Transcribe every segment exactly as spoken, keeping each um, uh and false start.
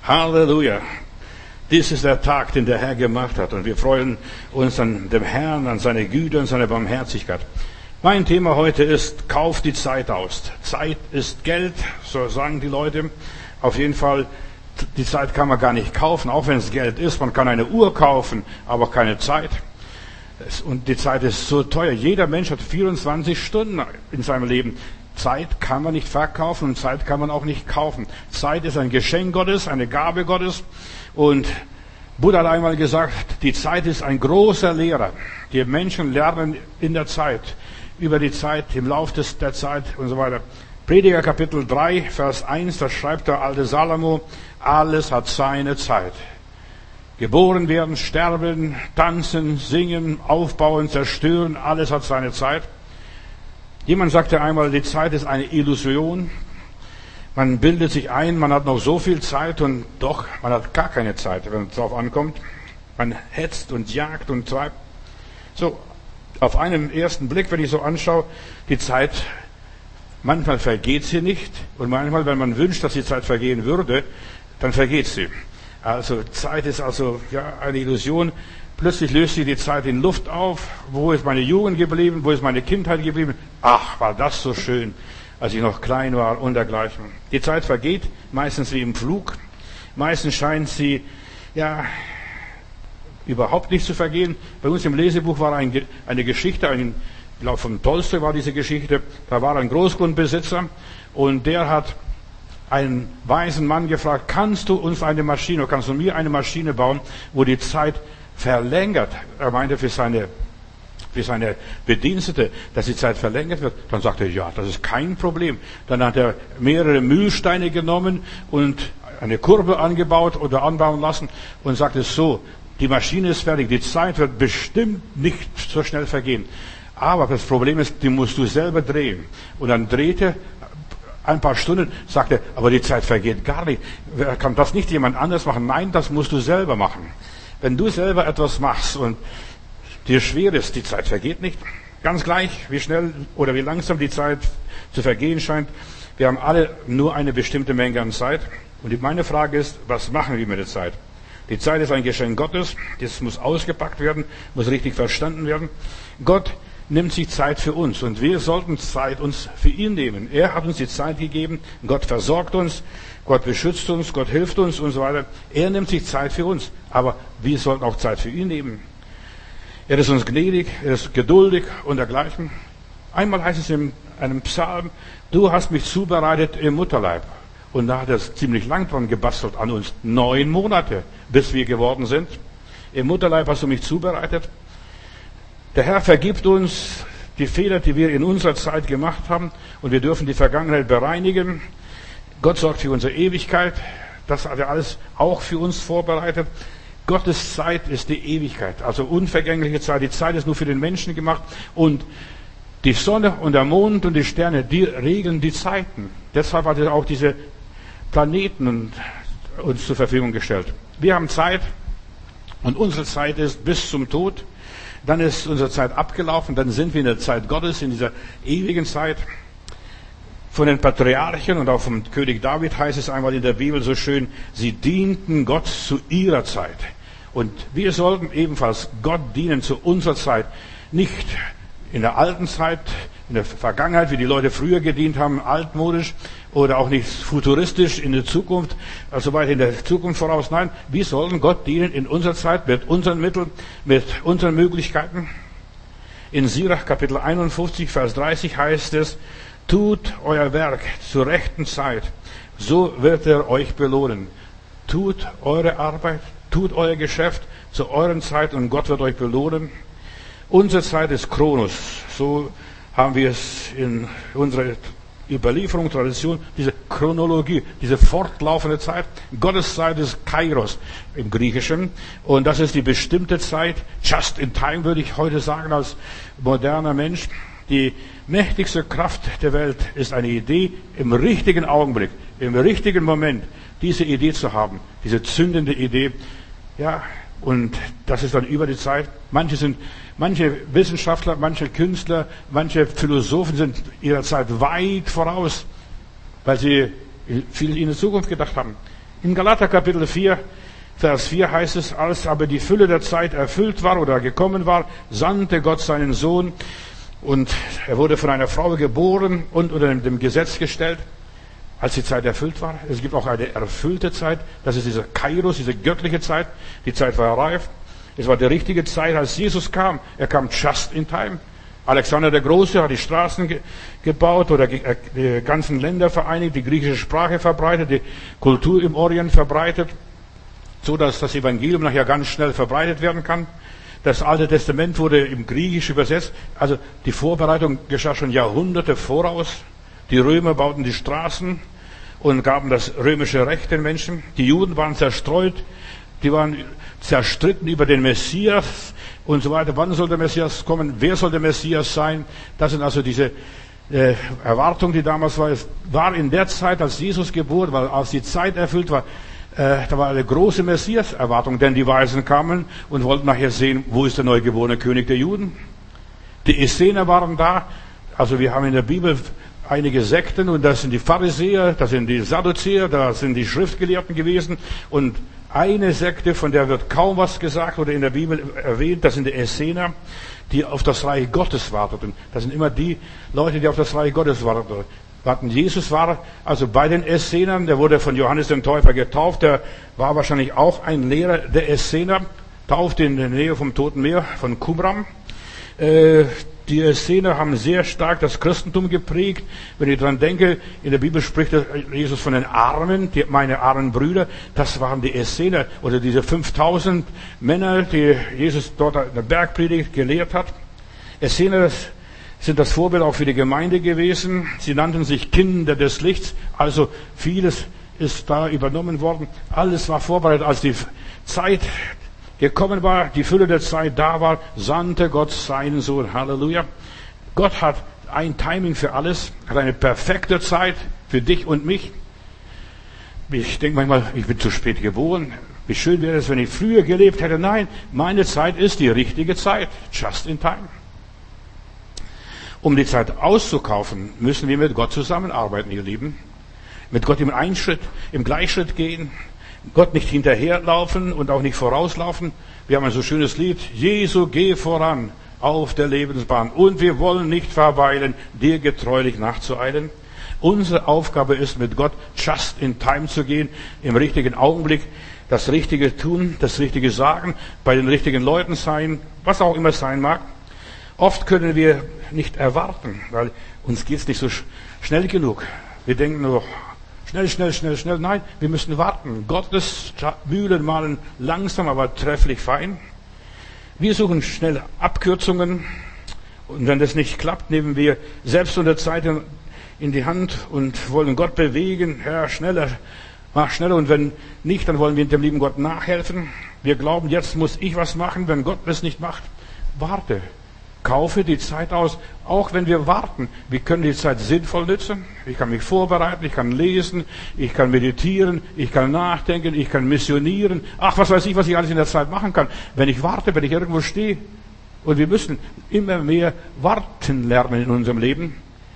Halleluja. Dies ist der Tag, den der Herr gemacht hat. Und wir freuen uns an dem Herrn, an seine Güte und seine Barmherzigkeit. Mein Thema heute ist, kauf die Zeit aus. Zeit ist Geld, so sagen die Leute. Auf jeden Fall, die Zeit kann man gar nicht kaufen, auch wenn es Geld ist. Man kann eine Uhr kaufen, aber keine Zeit. Und die Zeit ist so teuer. Jeder Mensch hat vierundzwanzig Stunden in seinem Leben. Zeit kann man nicht verkaufen und Zeit kann man auch nicht kaufen. Zeit ist ein Geschenk Gottes, eine Gabe Gottes. Und Buddha hat einmal gesagt, die Zeit ist ein großer Lehrer. Die Menschen lernen in der Zeit, über die Zeit, im Lauf des, der Zeit und so weiter. Prediger Kapitel drei, Vers eins, da schreibt der alte Salomo, alles hat seine Zeit. Geboren werden, sterben, tanzen, singen, aufbauen, zerstören, alles hat seine Zeit. Jemand sagte einmal, die Zeit ist eine Illusion. Man bildet sich ein, man hat noch so viel Zeit und doch, man hat gar keine Zeit, wenn es darauf ankommt. Man hetzt und jagt und treibt. So, auf einen ersten Blick, wenn ich so anschaue, die Zeit, manchmal vergeht sie nicht und manchmal, wenn man wünscht, dass die Zeit vergehen würde, dann vergeht sie. Also Zeit ist also ja eine Illusion. Plötzlich löst sich die Zeit in Luft auf. Wo ist meine Jugend geblieben? Wo ist meine Kindheit geblieben? Ach, war das so schön, als ich noch klein war und dergleichen. Die Zeit vergeht, meistens wie im Flug. Meistens scheint sie, ja, überhaupt nicht zu vergehen. Bei uns im Lesebuch war ein, eine Geschichte, ein, ich glaube von Tolstoi war diese Geschichte. Da war ein Großgrundbesitzer und der hat einen weisen Mann gefragt, kannst du uns eine Maschine, kannst du mir eine Maschine bauen, wo die Zeit verlängert. Er meinte für seine, für seine Bedienstete, dass die Zeit verlängert wird. Dann sagte er, ja, das ist kein Problem. Dann hat er mehrere Mühlsteine genommen und eine Kurve angebaut oder anbauen lassen und sagte so, die Maschine ist fertig, die Zeit wird bestimmt nicht so schnell vergehen. Aber das Problem ist, die musst du selber drehen. Und dann drehte ein paar Stunden, sagte, aber die Zeit vergeht gar nicht. Kann das nicht jemand anders machen? Nein, das musst du selber machen. Wenn du selber etwas machst und dir schwer ist, die Zeit vergeht nicht, ganz gleich, wie schnell oder wie langsam die Zeit zu vergehen scheint. Wir haben alle nur eine bestimmte Menge an Zeit. Und meine Frage ist, was machen wir mit der Zeit? Die Zeit ist ein Geschenk Gottes. Das muss ausgepackt werden, muss richtig verstanden werden. Gott nimmt sich Zeit für uns und wir sollten Zeit uns für ihn nehmen. Er hat uns die Zeit gegeben. Gott versorgt uns. Gott beschützt uns, Gott hilft uns und so weiter. Er nimmt sich Zeit für uns. Aber wir sollten auch Zeit für ihn nehmen. Er ist uns gnädig, er ist geduldig und dergleichen. Einmal heißt es in einem Psalm, du hast mich zubereitet im Mutterleib. Und da hat er ziemlich lang dran gebastelt an uns. Neun Monate, bis wir geworden sind. Im Mutterleib hast du mich zubereitet. Der Herr vergibt uns die Fehler, die wir in unserer Zeit gemacht haben. Und wir dürfen die Vergangenheit bereinigen. Gott sorgt für unsere Ewigkeit. Das hat er alles auch für uns vorbereitet. Gottes Zeit ist die Ewigkeit, also unvergängliche Zeit. Die Zeit ist nur für den Menschen gemacht. Und die Sonne und der Mond und die Sterne, die regeln die Zeiten. Deshalb hat er auch diese Planeten uns zur Verfügung gestellt. Wir haben Zeit und unsere Zeit ist bis zum Tod. Dann ist unsere Zeit abgelaufen. Dann sind wir in der Zeit Gottes, in dieser ewigen Zeit. Von den Patriarchen und auch vom König David heißt es einmal in der Bibel so schön, sie dienten Gott zu ihrer Zeit. Und wir sollten ebenfalls Gott dienen zu unserer Zeit. Nicht in der alten Zeit, in der Vergangenheit, wie die Leute früher gedient haben, altmodisch oder auch nicht futuristisch in der Zukunft, also weit in der Zukunft voraus. Nein, wir sollten Gott dienen in unserer Zeit mit unseren Mitteln, mit unseren Möglichkeiten. In Sirach Kapitel einundfünfzig, Vers dreißig heißt es, tut euer Werk zur rechten Zeit, so wird er euch belohnen. Tut eure Arbeit, tut euer Geschäft zu euren Zeit und Gott wird euch belohnen. Unsere Zeit ist Chronos, so haben wir es in unserer Überlieferung, Tradition, diese Chronologie, diese fortlaufende Zeit. Gottes Zeit ist Kairos im Griechischen und das ist die bestimmte Zeit, just in time würde ich heute sagen als moderner Mensch. Die mächtigste Kraft der Welt ist eine Idee, im richtigen Augenblick, im richtigen Moment diese Idee zu haben, diese zündende Idee. Ja, und das ist dann über die Zeit. Manche sind, manche Wissenschaftler, manche Künstler, manche Philosophen sind ihrer Zeit weit voraus, weil sie viel in die Zukunft gedacht haben. In Galater Kapitel vier, Vers vier heißt es, als aber die Fülle der Zeit erfüllt war oder gekommen war, sandte Gott seinen Sohn und er wurde von einer Frau geboren und unter dem Gesetz gestellt, als die Zeit erfüllt war. Es gibt auch eine erfüllte Zeit, das ist diese Kairos, diese göttliche Zeit. Die Zeit war reif. Es war die richtige Zeit, als Jesus kam. Er kam just in time. Alexander der Große hat die Straßen ge gebaut oder ge die ganzen Länder vereinigt, die griechische Sprache verbreitet, die Kultur im Orient verbreitet, so dass das Evangelium nachher ganz schnell verbreitet werden kann. Das Alte Testament wurde im Griechisch übersetzt. Also die Vorbereitung geschah schon Jahrhunderte voraus. Die Römer bauten die Straßen und gaben das römische Recht den Menschen. Die Juden waren zerstreut, die waren zerstritten über den Messias und so weiter. Wann soll der Messias kommen? Wer soll der Messias sein? Das sind also diese äh, Erwartungen, die damals war. Es war in der Zeit, als Jesus geboren war, als die Zeit erfüllt war, äh, da war eine große Messias-Erwartung, denn die Weisen kamen und wollten nachher sehen, wo ist der neugeborene König der Juden? Die Essener waren da. Also wir haben in der Bibel einige Sekten und das sind die Pharisäer, das sind die Sadduzäer, das sind die Schriftgelehrten gewesen und eine Sekte, von der wird kaum was gesagt oder in der Bibel erwähnt, das sind die Essener, die auf das Reich Gottes warteten. Das sind immer die Leute, die auf das Reich Gottes warten. Jesus war also bei den Essenern, der wurde von Johannes dem Täufer getauft, der war wahrscheinlich auch ein Lehrer der Essener, taufte in der Nähe vom Toten Meer, von Qumran. Äh, Die Essener haben sehr stark das Christentum geprägt. Wenn ich daran denke, in der Bibel spricht Jesus von den Armen, die, meine armen Brüder. Das waren die Essener oder diese fünftausend Männer, die Jesus dort in der Bergpredigt gelehrt hat. Essener sind das Vorbild auch für die Gemeinde gewesen. Sie nannten sich Kinder des Lichts. Also vieles ist da übernommen worden. Alles war vorbereitet, als die Zeit gekommen war, die Fülle der Zeit da war, sandte Gott seinen Sohn. Halleluja. Gott hat ein Timing für alles, hat eine perfekte Zeit für dich und mich. Ich denke manchmal, ich bin zu spät geboren. Wie schön wäre es, wenn ich früher gelebt hätte. Nein, meine Zeit ist die richtige Zeit. Just in time. Um die Zeit auszukaufen, müssen wir mit Gott zusammenarbeiten, ihr Lieben. Mit Gott im Einschritt, im Gleichschritt gehen. Gott nicht hinterherlaufen und auch nicht vorauslaufen. Wir haben ein so schönes Lied. Jesu, geh voran auf der Lebensbahn. Und wir wollen nicht verweilen, dir getreulich nachzueilen. Unsere Aufgabe ist, mit Gott just in time zu gehen, im richtigen Augenblick das Richtige tun, das Richtige sagen, bei den richtigen Leuten sein, was auch immer es sein mag. Oft können wir nicht erwarten, weil uns geht's nicht so schnell genug. Wir denken nur, Schnell, schnell, schnell, schnell. Nein, wir müssen warten. Gottes Mühlen mahlen langsam, aber trefflich fein. Wir suchen schnell Abkürzungen. Und wenn das nicht klappt, nehmen wir selbst unter Zeit in die Hand und wollen Gott bewegen. Herr, schneller, mach schneller. Und wenn nicht, dann wollen wir dem lieben Gott nachhelfen. Wir glauben, jetzt muss ich was machen, wenn Gott es nicht macht. Warte. Kaufe die Zeit aus, auch wenn wir warten. Wir können die Zeit sinnvoll nutzen. Ich kann mich vorbereiten, ich kann lesen, ich kann meditieren, ich kann nachdenken, ich kann missionieren. Ach, was weiß ich, was ich alles in der Zeit machen kann. Wenn ich warte, wenn ich irgendwo stehe. Und wir müssen immer mehr warten lernen in unserem Leben.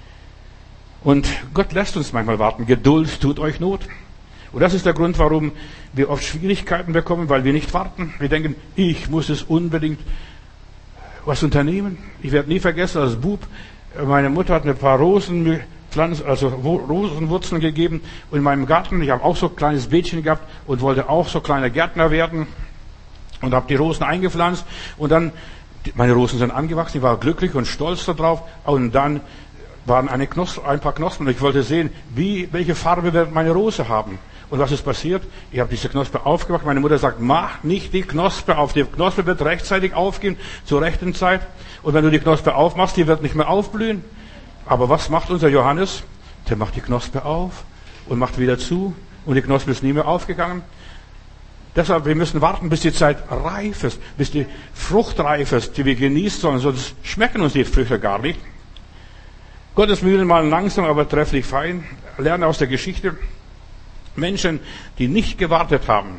Und Gott lässt uns manchmal warten. Geduld tut euch Not. Und das ist der Grund, warum wir oft Schwierigkeiten bekommen, weil wir nicht warten. Wir denken, ich muss es unbedingt was unternehmen. Ich werde nie vergessen, als Bub, meine Mutter hat mir ein paar Rosenpflanzen, also Rosenwurzeln gegeben und in meinem Garten, ich habe auch so ein kleines Beetchen gehabt und wollte auch so kleiner Gärtner werden und habe die Rosen eingepflanzt und dann, meine Rosen sind angewachsen, ich war glücklich und stolz darauf und dann waren eine Knospe, ein paar Knospen und ich wollte sehen, wie, welche Farbe wird meine Rose haben. Und was ist passiert? Ich habe diese Knospe aufgemacht. Meine Mutter sagt, mach nicht die Knospe auf. Die Knospe wird rechtzeitig aufgehen, zur rechten Zeit. Und wenn du die Knospe aufmachst, die wird nicht mehr aufblühen. Aber was macht unser Johannes? Der macht die Knospe auf und macht wieder zu. Und die Knospe ist nie mehr aufgegangen. Deshalb, wir müssen warten, bis die Zeit reif ist, bis die Frucht reif ist, die wir genießen sollen. Sonst schmecken uns die Früchte gar nicht. Gottes Mühlen malen langsam, aber trefflich fein. Lernen aus der Geschichte. Menschen, die nicht gewartet haben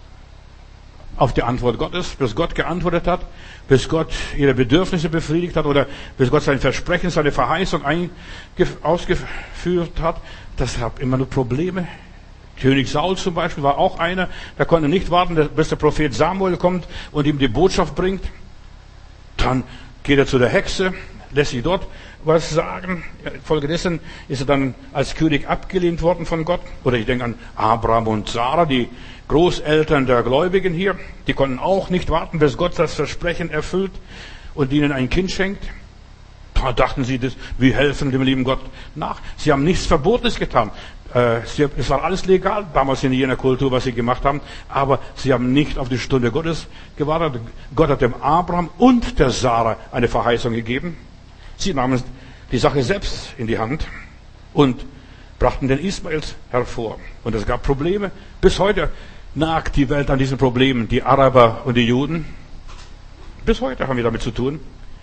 auf die Antwort Gottes, bis Gott geantwortet hat, bis Gott ihre Bedürfnisse befriedigt hat oder bis Gott sein Versprechen, seine Verheißung ausgeführt hat, das hat immer nur Probleme König Saul zum Beispiel war auch einer, der konnte nicht warten, bis der Prophet Samuel kommt und ihm die Botschaft bringt. Dann geht er zu der Hexe, lässt sich dort was sagen. Folgedessen ist er dann als König abgelehnt worden von Gott. Oder ich denke an Abraham und Sarah, die Großeltern der Gläubigen hier. Die konnten auch nicht warten, bis Gott das Versprechen erfüllt und ihnen ein Kind schenkt. Da dachten sie, das, wir helfen dem lieben Gott nach. Sie haben nichts Verbotenes getan. Es war alles legal damals in jener Kultur, was sie gemacht haben. Aber sie haben nicht auf die Stunde Gottes gewartet. Gott hat dem Abraham und der Sarah eine Verheißung gegeben. Sie nahmen die Sache selbst in die Hand und brachten den Ismael hervor. Und es gab Probleme. Bis heute nagt die Welt an diesen Problemen. Die Araber und die Juden. Bis heute haben wir damit zu tun.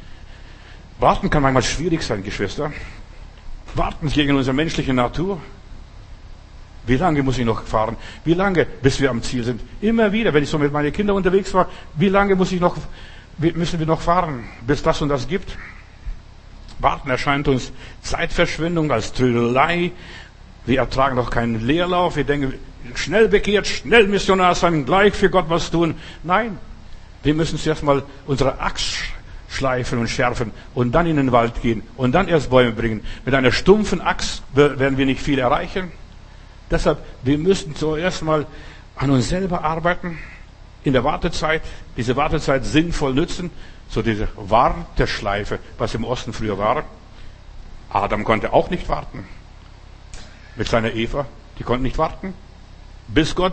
Warten kann manchmal schwierig sein, Geschwister. Warten gegen unsere menschliche Natur. Wie lange muss ich noch fahren? Wie lange, bis wir am Ziel sind? Immer wieder, wenn ich so mit meinen Kindern unterwegs war, wie lange muss ich noch, müssen wir noch fahren, bis das und das gibt? Warten erscheint uns Zeitverschwendung als Trödelei. Wir ertragen noch keinen Leerlauf. Wir denken, schnell bekehrt, schnell Missionar sein, gleich für Gott was tun. Nein, wir müssen zuerst mal unsere Axt schleifen und schärfen und dann in den Wald gehen und dann erst Bäume bringen. Mit einer stumpfen Axt werden wir nicht viel erreichen. Deshalb, wir müssen zuerst mal an uns selber arbeiten, in der Wartezeit, diese Wartezeit sinnvoll nützen, so diese Warteschleife, was im Osten früher war. Adam konnte auch nicht warten. Mit seiner Eva, die konnten nicht warten, bis Gott,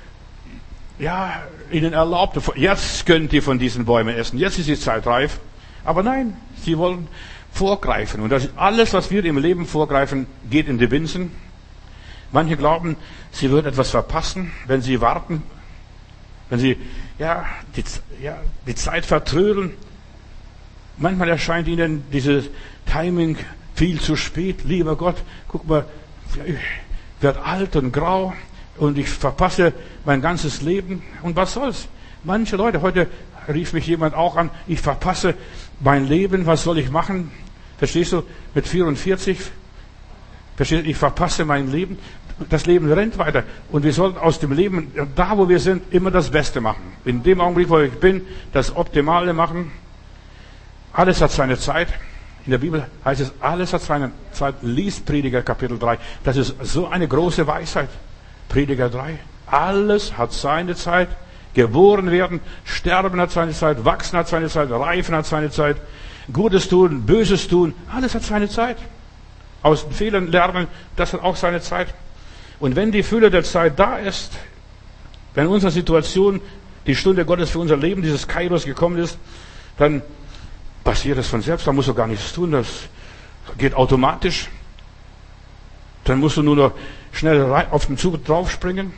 ja, ihnen erlaubte, jetzt könnt ihr von diesen Bäumen essen, jetzt ist die Zeit reif. Aber nein, sie wollen vorgreifen. Und das ist alles, was wir im Leben vorgreifen, geht in die Binsen. Manche glauben, sie würden etwas verpassen, wenn sie warten, wenn sie ja die, ja, die Zeit vertrödeln. Manchmal erscheint ihnen dieses Timing viel zu spät. Lieber Gott, guck mal, ich werde alt und grau und ich verpasse mein ganzes Leben. Und was soll's? Manche Leute, heute rief mich jemand auch an, ich verpasse mein Leben, was soll ich machen? Verstehst du? Mit vierundvierzig, verstehst du, ich verpasse mein Leben. Das Leben rennt weiter. Und wir sollten aus dem Leben, da wo wir sind, immer das Beste machen. In dem Augenblick, wo ich bin, das Optimale machen. Alles hat seine Zeit. In der Bibel heißt es, alles hat seine Zeit. Lies Prediger Kapitel drei. Das ist so eine große Weisheit. Prediger drei. Alles hat seine Zeit. Geboren werden, sterben hat seine Zeit, wachsen hat seine Zeit, reifen hat seine Zeit, Gutes tun, Böses tun, alles hat seine Zeit. Aus den Fehlern lernen, das hat auch seine Zeit. Und wenn die Fülle der Zeit da ist, wenn in unserer Situation die Stunde Gottes für unser Leben, dieses Kairos gekommen ist, dann passiert es von selbst, da musst du gar nichts tun, das geht automatisch. Dann musst du nur noch schnell auf den Zug draufspringen.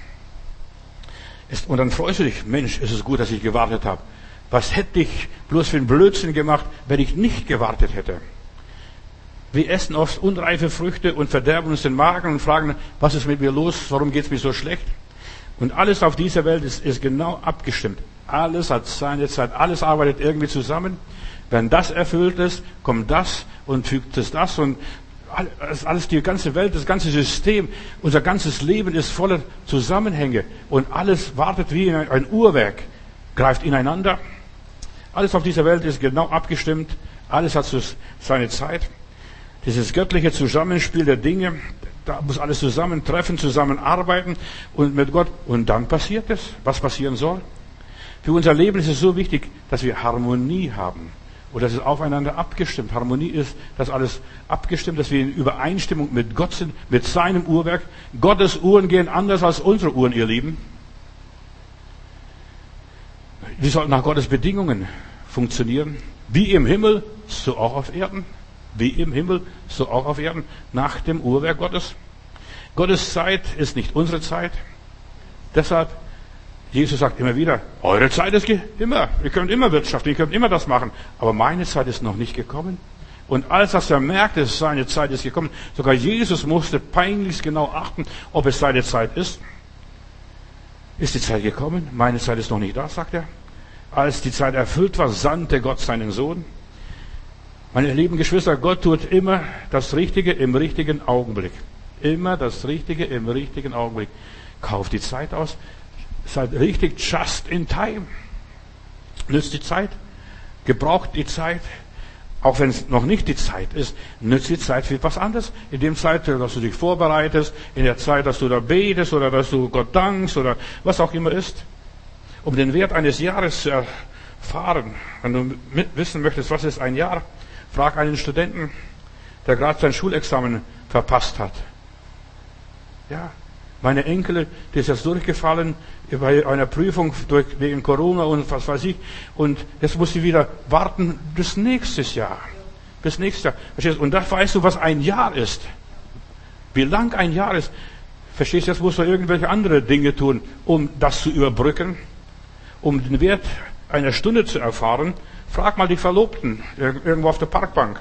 Und dann freust du dich, Mensch, ist es gut, dass ich gewartet habe. Was hätte ich bloß für einen Blödsinn gemacht, wenn ich nicht gewartet hätte? Wir essen oft unreife Früchte und verderben uns den Magen und fragen, was ist mit mir los, warum geht es mir so schlecht? Und alles auf dieser Welt ist, ist genau abgestimmt. Alles hat seine Zeit, alles arbeitet irgendwie zusammen. Wenn das erfüllt ist, kommt das und fügt es das und alles, die ganze Welt, das ganze System, unser ganzes Leben ist voller Zusammenhänge und alles wartet wie ein Uhrwerk, greift ineinander. Alles auf dieser Welt ist genau abgestimmt, alles hat seine Zeit. Dieses göttliche Zusammenspiel der Dinge, da muss alles zusammentreffen, zusammenarbeiten und mit Gott. Und dann passiert es, was passieren soll. Für unser Leben ist es so wichtig, dass wir Harmonie haben. Und das ist aufeinander abgestimmt. Harmonie ist, dass alles abgestimmt, dass wir in Übereinstimmung mit Gott sind, mit seinem Uhrwerk. Gottes Uhren gehen anders als unsere Uhren, ihr Lieben. Wir sollten nach Gottes Bedingungen funktionieren. Wie im Himmel, so auch auf Erden. Wie im Himmel, so auch auf Erden. Nach dem Uhrwerk Gottes. Gottes Zeit ist nicht unsere Zeit. Deshalb, Jesus sagt immer wieder, eure Zeit ist immer. Ihr könnt immer wirtschaften, ihr könnt immer das machen. Aber meine Zeit ist noch nicht gekommen. Und als das er merkte, dass seine Zeit ist gekommen, sogar Jesus musste peinlichst genau achten, ob es seine Zeit ist. Ist die Zeit gekommen? Meine Zeit ist noch nicht da, sagt er. Als die Zeit erfüllt war, sandte Gott seinen Sohn. Meine lieben Geschwister, Gott tut immer das Richtige im richtigen Augenblick. Immer das Richtige im richtigen Augenblick. Kauft die Zeit aus. Seid richtig just in time. Nützt die Zeit. Gebraucht die Zeit. Auch wenn es noch nicht die Zeit ist, nützt die Zeit für was anderes. In dem Zeit, dass du dich vorbereitest, in der Zeit, dass du da betest oder dass du Gott dankst oder was auch immer ist. Um den Wert eines Jahres zu erfahren, wenn du wissen möchtest, was ist ein Jahr, frag einen Studenten, der gerade sein Schulexamen verpasst hat. Ja, meine Enkel, die ist jetzt durchgefallen bei einer Prüfung durch, wegen Corona und was weiß ich. Und jetzt muss sie wieder warten bis nächstes Jahr. Bis nächstes Jahr. Verstehst du? Und da weißt du, was ein Jahr ist. Wie lang ein Jahr ist. Verstehst du? Jetzt musst du irgendwelche andere Dinge tun, um das zu überbrücken. Um den Wert einer Stunde zu erfahren, frag mal die Verlobten irgendwo auf der Parkbank.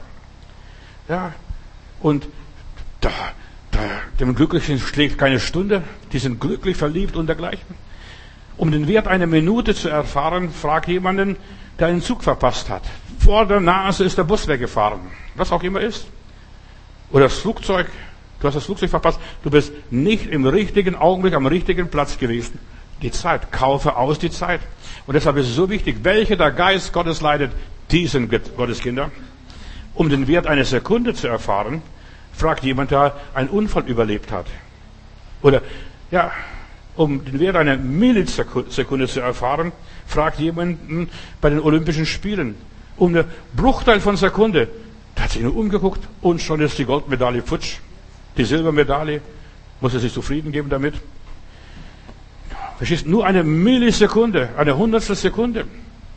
Ja, und da, da, dem Glücklichen schlägt keine Stunde. Die sind glücklich, verliebt und dergleichen. Um den Wert einer Minute zu erfahren, frag jemanden, der einen Zug verpasst hat. Vor der Nase ist der Bus weggefahren. Was auch immer ist. Oder das Flugzeug. Du hast das Flugzeug verpasst. Du bist nicht im richtigen Augenblick am richtigen Platz gewesen. Die Zeit. Kaufe aus die Zeit. Und deshalb ist es so wichtig, welche der Geist Gottes leitet, die sind Gottes Kinder. Um den Wert einer Sekunde zu erfahren, fragt jemand, der einen Unfall überlebt hat. Oder, ja, um den Wert einer Millisekunde zu erfahren, fragt jemanden bei den Olympischen Spielen. Um einen Bruchteil von Sekunde. Da hat sich nur umgeguckt und schon ist die Goldmedaille futsch. Die Silbermedaille, muss er sich zufrieden geben damit. Verstehst du? Nur eine Millisekunde, eine Hundertstel Sekunde.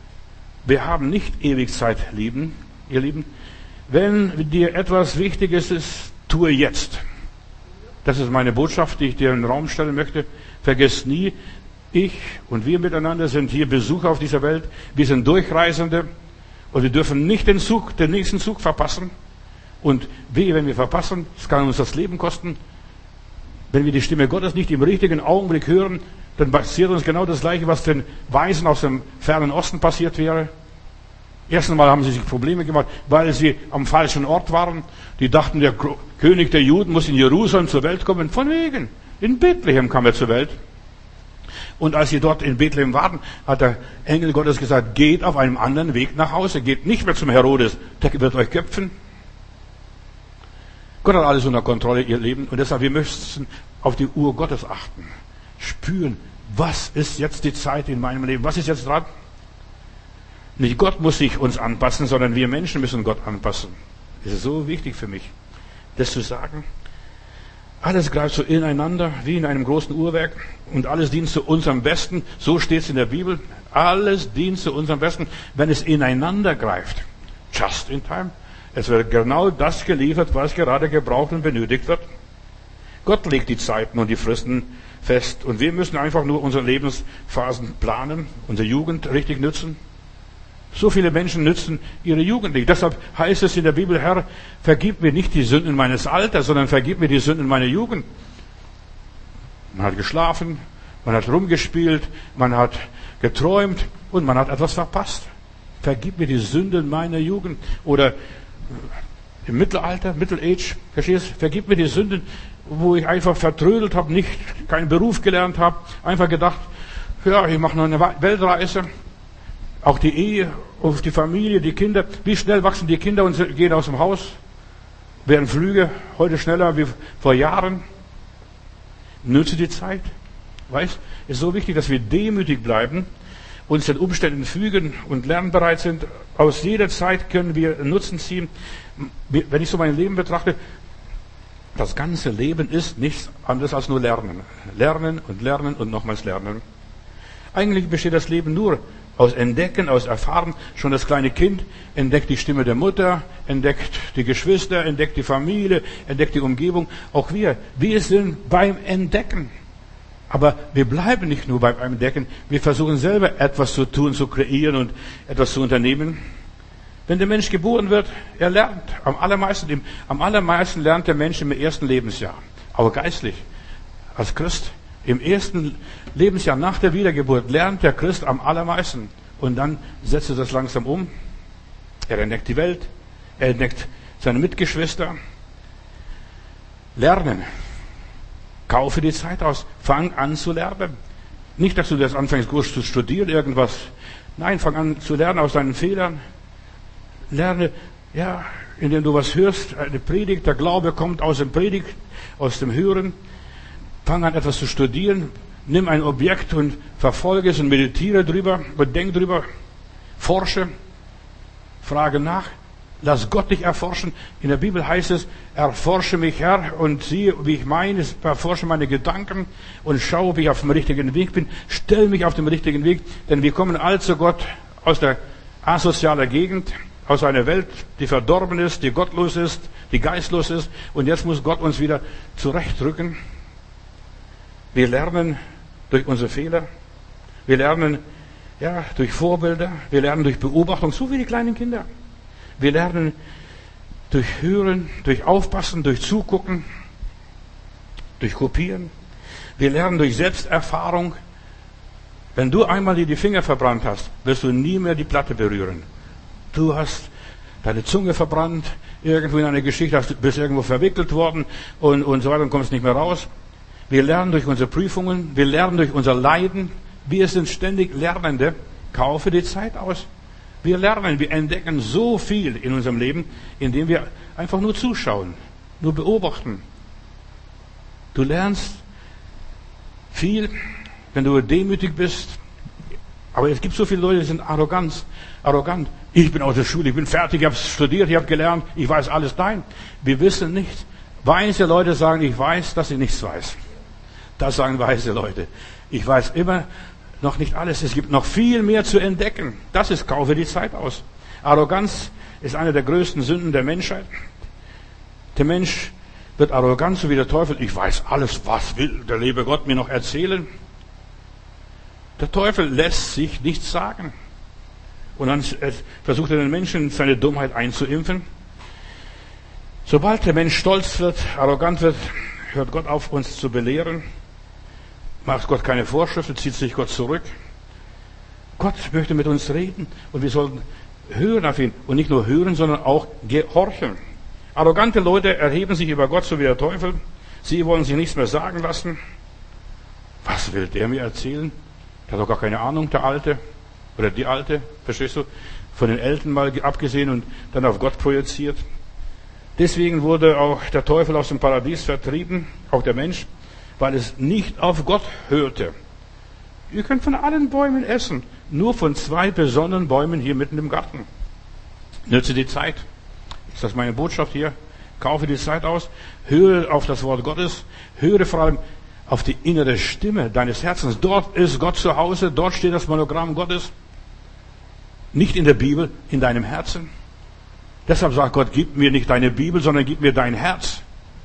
Wir haben nicht ewig Zeit, lieben, ihr Lieben. Wenn dir etwas Wichtiges ist, tue jetzt. Das ist meine Botschaft, die ich dir in den Raum stellen möchte. Vergiss nie, ich und wir miteinander sind hier Besucher auf dieser Welt. Wir sind Durchreisende und wir dürfen nicht den Zug, den nächsten Zug verpassen. Und wehe, wenn wir verpassen, es kann uns das Leben kosten. Wenn wir die Stimme Gottes nicht im richtigen Augenblick hören, dann passiert uns genau das Gleiche, was den Weisen aus dem fernen Osten passiert wäre. Erstens mal haben sie sich Probleme gemacht, weil sie am falschen Ort waren. Die dachten, der König der Juden muss in Jerusalem zur Welt kommen. Von wegen. In Bethlehem kam er zur Welt. Und als sie dort in Bethlehem waren, hat der Engel Gottes gesagt, geht auf einem anderen Weg nach Hause. Geht nicht mehr zum Herodes. Der wird euch köpfen. Gott hat alles unter Kontrolle, ihr Leben. Und deshalb, wir müssen auf die Uhr Gottes achten. Spüren, was ist jetzt die Zeit in meinem Leben? Was ist jetzt dran? Nicht Gott muss sich uns anpassen, sondern wir Menschen müssen Gott anpassen. Das ist so wichtig für mich, das zu sagen. Alles greift so ineinander, wie in einem großen Uhrwerk. Und alles dient zu unserem Besten. So steht es in der Bibel. Alles dient zu unserem Besten, wenn es ineinander greift. Just in time. Es wird genau das geliefert, was gerade gebraucht und benötigt wird. Gott legt die Zeiten und die Fristen fest. Und wir müssen einfach nur unsere Lebensphasen planen, unsere Jugend richtig nützen. So viele Menschen nützen ihre Jugend nicht. Deshalb heißt es in der Bibel, Herr, vergib mir nicht die Sünden meines Alters, sondern vergib mir die Sünden meiner Jugend. Man hat geschlafen, man hat rumgespielt, man hat geträumt und man hat etwas verpasst. Vergib mir die Sünden meiner Jugend. Oder im Mittelalter, Middle Age, verstehst du? Vergib mir die Sünden, wo ich einfach vertrödelt habe, nicht keinen Beruf gelernt habe, einfach gedacht, ja, ich mache noch eine Weltreise. Auch die Ehe, auf die Familie, die Kinder. Wie schnell wachsen die Kinder und gehen aus dem Haus? Wären Flüge heute schneller wie vor Jahren? Nütze die Zeit. Weißt, es ist so wichtig, dass wir demütig bleiben, uns den Umständen fügen und lernbereit sind. Aus jeder Zeit können wir Nutzen ziehen. Wenn ich so mein Leben betrachte, das ganze Leben ist nichts anderes als nur Lernen. Lernen und lernen und nochmals lernen. Eigentlich besteht das Leben nur aus Entdecken, aus Erfahren. Schon das kleine Kind entdeckt die Stimme der Mutter, entdeckt die Geschwister, entdeckt die Familie, entdeckt die Umgebung. Auch wir, wir sind beim Entdecken. Aber wir bleiben nicht nur beim Entdecken. Wir versuchen selber etwas zu tun, zu kreieren und etwas zu unternehmen. Wenn der Mensch geboren wird, er lernt. Am allermeisten, am allermeisten lernt der Mensch im ersten Lebensjahr. Aber geistlich, als Christ. Im ersten Lebensjahr nach der Wiedergeburt lernt der Christ am allermeisten. Und dann setzt er das langsam um. Er entdeckt die Welt. Er entdeckt seine Mitgeschwister. Lernen. Kaufe die Zeit aus. Fang an zu lernen. Nicht, dass du das anfängst, groß zu studieren, irgendwas. Nein, fang an zu lernen aus deinen Fehlern. Lerne, ja, indem du was hörst, eine Predigt, der Glaube kommt aus dem Predigt, aus dem Hören. Fang an, etwas zu studieren. Nimm ein Objekt und verfolge es und meditiere drüber und denk drüber. Forsche. Frage nach. Lass Gott dich erforschen. In der Bibel heißt es, erforsche mich, Herr, und siehe, wie ich meine, erforsche meine Gedanken und schau, ob ich auf dem richtigen Weg bin. Stell mich auf dem richtigen Weg, denn wir kommen alle zu Gott aus der asozialen Gegend, aus einer Welt, die verdorben ist, die gottlos ist, die geistlos ist, und jetzt muss Gott uns wieder zurechtrücken. Wir lernen durch unsere Fehler, wir lernen ja durch Vorbilder, wir lernen durch Beobachtung, so wie die kleinen Kinder. Wir lernen durch Hören, durch Aufpassen, durch Zugucken, durch Kopieren. Wir lernen durch Selbsterfahrung. Wenn du einmal dir die Finger verbrannt hast, wirst du nie mehr die Platte berühren. Du hast deine Zunge verbrannt, irgendwo in eine Geschichte, hast, bist irgendwo verwickelt worden und, und so weiter und kommst nicht mehr raus. Wir lernen durch unsere Prüfungen, wir lernen durch unser Leiden. Wir sind ständig Lernende. Kaufe die Zeit aus. Wir lernen, wir entdecken so viel in unserem Leben, indem wir einfach nur zuschauen, nur beobachten. Du lernst viel, wenn du demütig bist. Aber es gibt so viele Leute, die sind arrogant. arrogant. Ich bin aus der Schule, ich bin fertig, ich habe studiert, ich habe gelernt, ich weiß alles. Nein, wir wissen nicht. Weise Leute sagen, ich weiß, dass ich nichts weiß. Das sagen weise Leute. Ich weiß immer noch nicht alles. Es gibt noch viel mehr zu entdecken. Das ist, kaufe die Zeit aus. Arroganz ist eine der größten Sünden der Menschheit. Der Mensch wird arrogant, so wie der Teufel. Ich weiß alles, was will der liebe Gott mir noch erzählen. Der Teufel lässt sich nichts sagen. Und dann versucht er den Menschen seine Dummheit einzuimpfen. Sobald der Mensch stolz wird, arrogant wird, hört Gott auf, uns zu belehren. Macht Gott keine Vorschriften, zieht sich Gott zurück. Gott möchte mit uns reden und wir sollen hören auf ihn. Und nicht nur hören, sondern auch gehorchen. Arrogante Leute erheben sich über Gott, so wie der Teufel. Sie wollen sich nichts mehr sagen lassen. Was will der mir erzählen? Der hat doch gar keine Ahnung, der Alte. Oder die Alte, verstehst du? Von den Eltern mal abgesehen und dann auf Gott projiziert. Deswegen wurde auch der Teufel aus dem Paradies vertrieben, auch der Mensch, weil es nicht auf Gott hörte. Ihr könnt von allen Bäumen essen, nur von zwei besonderen Bäumen hier mitten im Garten. Nütze die Zeit. Ist das meine Botschaft hier? Kaufe die Zeit aus, höre auf das Wort Gottes, höre vor allem auf die innere Stimme deines Herzens. Dort ist Gott zu Hause, dort steht das Monogramm Gottes. Nicht in der Bibel, in deinem Herzen. Deshalb sagt Gott, gib mir nicht deine Bibel, sondern gib mir dein Herz.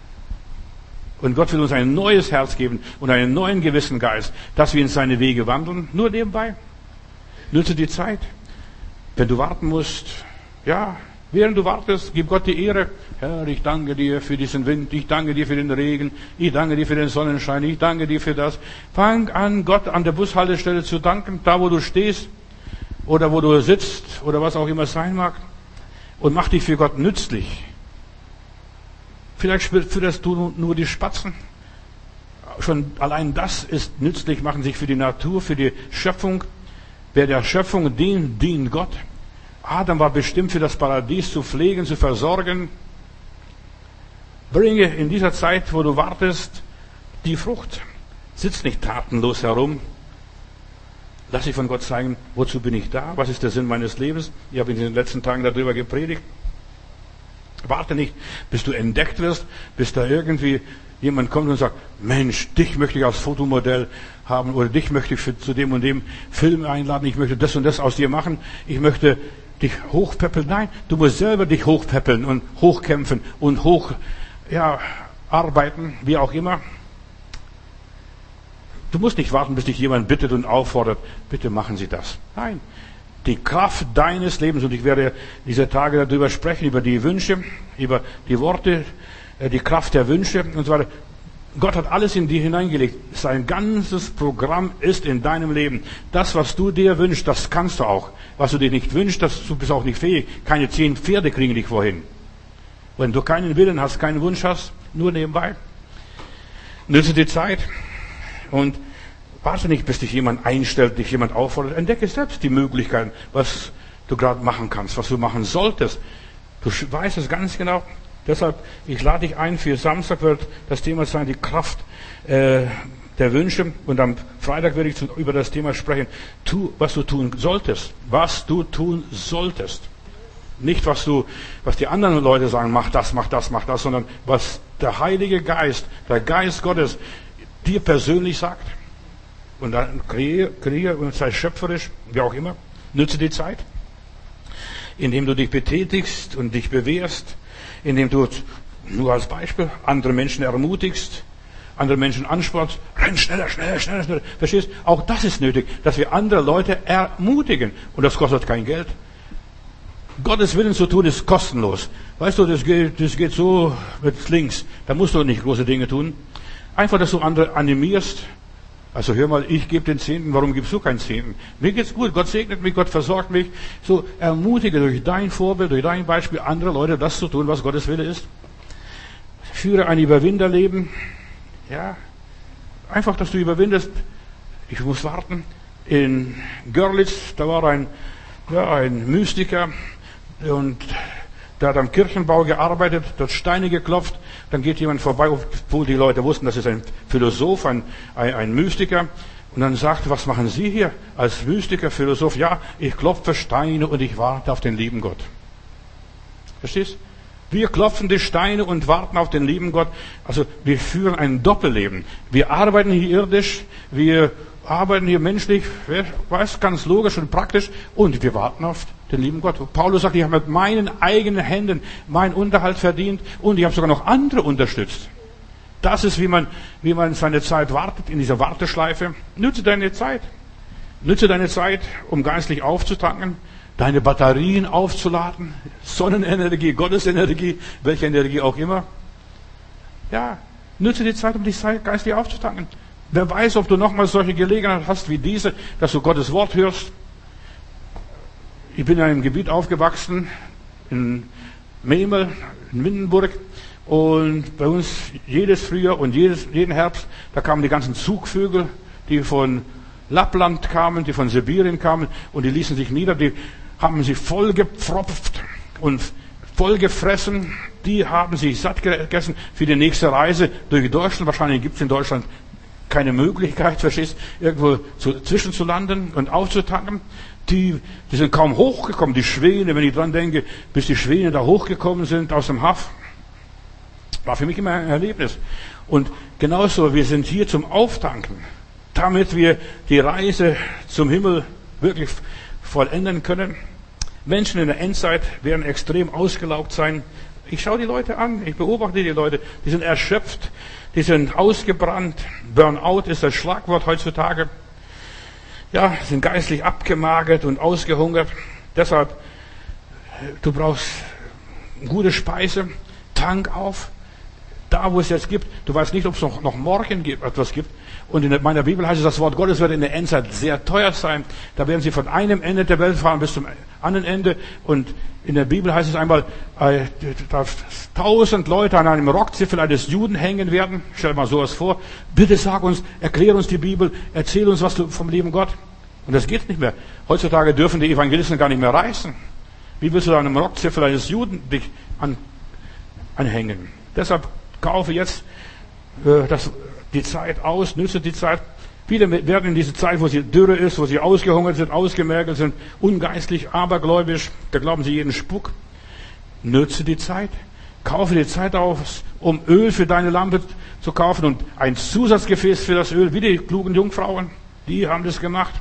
Und Gott will uns ein neues Herz geben und einen neuen Gewissengeist, dass wir in seine Wege wandeln. Nur nebenbei. Nütze die Zeit. Wenn du warten musst, ja, während du wartest, gib Gott die Ehre. Herr, ich danke dir für diesen Wind, ich danke dir für den Regen, ich danke dir für den Sonnenschein, ich danke dir für das. Fang an, Gott an der Bushaltestelle zu danken, da wo du stehst oder wo du sitzt oder was auch immer sein mag. Und mach dich für Gott nützlich. Vielleicht fütterst du nur die Spatzen. Schon allein das ist nützlich, machen sich für die Natur, für die Schöpfung. Wer der Schöpfung dient, dient Gott. Adam war bestimmt für das Paradies zu pflegen, zu versorgen. Bringe in dieser Zeit, wo du wartest, die Frucht. Sitz nicht tatenlos herum. Lass dich von Gott zeigen, wozu bin ich da? Was ist der Sinn meines Lebens? Ich habe in den letzten Tagen darüber gepredigt. Warte nicht, bis du entdeckt wirst, bis da irgendwie jemand kommt und sagt, Mensch, dich möchte ich als Fotomodell haben oder dich möchte ich für, zu dem und dem Film einladen, ich möchte das und das aus dir machen, ich möchte dich hochpäppeln. Nein, du musst selber dich hochpäppeln und hochkämpfen und hoch, ja, arbeiten, wie auch immer. Du musst nicht warten, bis dich jemand bittet und auffordert, bitte machen Sie das. Nein. Die Kraft deines Lebens, und ich werde diese Tage darüber sprechen, über die Wünsche, über die Worte, die Kraft der Wünsche und so weiter. Gott hat alles in dir hineingelegt. Sein ganzes Programm ist in deinem Leben. Das, was du dir wünschst, das kannst du auch. Was du dir nicht wünschst, das, du bist auch nicht fähig. Keine zehn Pferde kriegen dich vorhin. Wenn du keinen Willen hast, keinen Wunsch hast, nur nebenbei. Nütze die Zeit und warte nicht, bis dich jemand einstellt, dich jemand auffordert. Entdecke selbst die Möglichkeiten, was du gerade machen kannst, was du machen solltest. Du weißt es ganz genau. Deshalb, ich lade dich ein, für Samstag wird das Thema sein, die Kraft äh, der Wünsche. Und am Freitag werde ich zu, über das Thema sprechen. Tu, was du tun solltest. Was du tun solltest. Nicht, was du, was die anderen Leute sagen, mach das, mach das, mach das, sondern was der Heilige Geist, der Geist Gottes dir persönlich sagt. Und dann kreiere, kreiere und sei schöpferisch, wie auch immer. Nütze die Zeit, indem du dich betätigst und dich bewährst, indem du, nur als Beispiel, andere Menschen ermutigst, andere Menschen anspornst, renn schneller, schneller, schneller, schneller. Verstehst? Auch das ist nötig, dass wir andere Leute ermutigen. Und das kostet kein Geld. Gottes Willen zu tun ist kostenlos. Weißt du, das geht, das geht so mit links. Da musst du nicht große Dinge tun. Einfach, dass du andere animierst. Also hör mal, ich gebe den Zehnten, warum gibst du keinen Zehnten? Mir geht's gut, Gott segnet mich, Gott versorgt mich. So ermutige durch dein Vorbild, durch dein Beispiel andere Leute, das zu tun, was Gottes Wille ist. Führe ein Überwinderleben. Ja, einfach, dass du überwindest. Ich muss warten. In Görlitz, da war ein, ja, ein Mystiker, und der hat am Kirchenbau gearbeitet, dort Steine geklopft. Dann geht jemand vorbei, obwohl die Leute wussten, das ist ein Philosoph, ein, ein, ein Mystiker. Und dann sagt, was machen Sie hier als Mystiker, Philosoph? Ja, ich klopfe Steine und ich warte auf den lieben Gott. Verstehst? Wir klopfen die Steine und warten auf den lieben Gott. Also wir führen ein Doppelleben. Wir arbeiten hier irdisch, wir arbeiten hier menschlich, weiß, ganz logisch und praktisch, und wir warten auf den lieben Gott. Paulus sagt, ich habe mit meinen eigenen Händen meinen Unterhalt verdient und ich habe sogar noch andere unterstützt. Das ist, wie man, wie man seine Zeit wartet, in dieser Warteschleife. Nütze deine Zeit. Nütze deine Zeit, um geistlich aufzutanken, deine Batterien aufzuladen, Sonnenenergie, Gottesenergie, welche Energie auch immer. Ja, nütze die Zeit, um dich geistlich aufzutanken. Wer weiß, ob du nochmal solche Gelegenheit hast wie diese, dass du Gottes Wort hörst. Ich bin in einem Gebiet aufgewachsen, in Memel, in Mindenburg. Und bei uns jedes Frühjahr und jedes, jeden Herbst, da kamen die ganzen Zugvögel, die von Lappland kamen, die von Sibirien kamen, und die ließen sich nieder, die haben sie vollgepfropft und vollgefressen. Die haben sich satt gegessen für die nächste Reise durch Deutschland. Wahrscheinlich gibt es in Deutschland keine Möglichkeit, verstehst, irgendwo zu, zwischen zu landen und aufzutanken. Die, die sind kaum hochgekommen, die Schwäne, wenn ich dran denke, bis die Schwäne da hochgekommen sind aus dem Haff. War für mich immer ein Erlebnis. Und genauso, wir sind hier zum Auftanken, damit wir die Reise zum Himmel wirklich vollenden können. Menschen in der Endzeit werden extrem ausgelaugt sein. Ich schaue die Leute an, ich beobachte die Leute, die sind erschöpft, die sind ausgebrannt. Burnout ist das Schlagwort heutzutage. Ja, sind geistlich abgemagert und ausgehungert. Deshalb, du brauchst gute Speise, Tank auf, da wo es jetzt gibt. Du weißt nicht, ob es noch, noch morgen etwas gibt. Und in meiner Bibel heißt es, das Wort Gottes wird in der Endzeit sehr teuer sein. Da werden sie von einem Ende der Welt fahren bis zum anderen Ende. Und in der Bibel heißt es einmal, äh, dass tausend Leute an einem Rockzipfel eines Juden hängen werden. Stell dir mal sowas vor. Bitte sag uns, erklär uns die Bibel, erzähl uns was vom lieben Gott. Und das geht nicht mehr. Heutzutage dürfen die Evangelisten gar nicht mehr reisen. Wie willst du an einem Rockzipfel eines Juden dich an, anhängen? Deshalb kaufe jetzt äh, das, die Zeit aus, nütze die Zeit. Viele werden in dieser Zeit, wo sie Dürre ist, wo sie ausgehungert sind, ausgemergelt sind, ungeistlich, abergläubisch, da glauben sie jeden Spuck. Nütze die Zeit. Kaufe die Zeit aus, um Öl für deine Lampe zu kaufen und ein Zusatzgefäß für das Öl, wie die klugen Jungfrauen. Die haben das gemacht.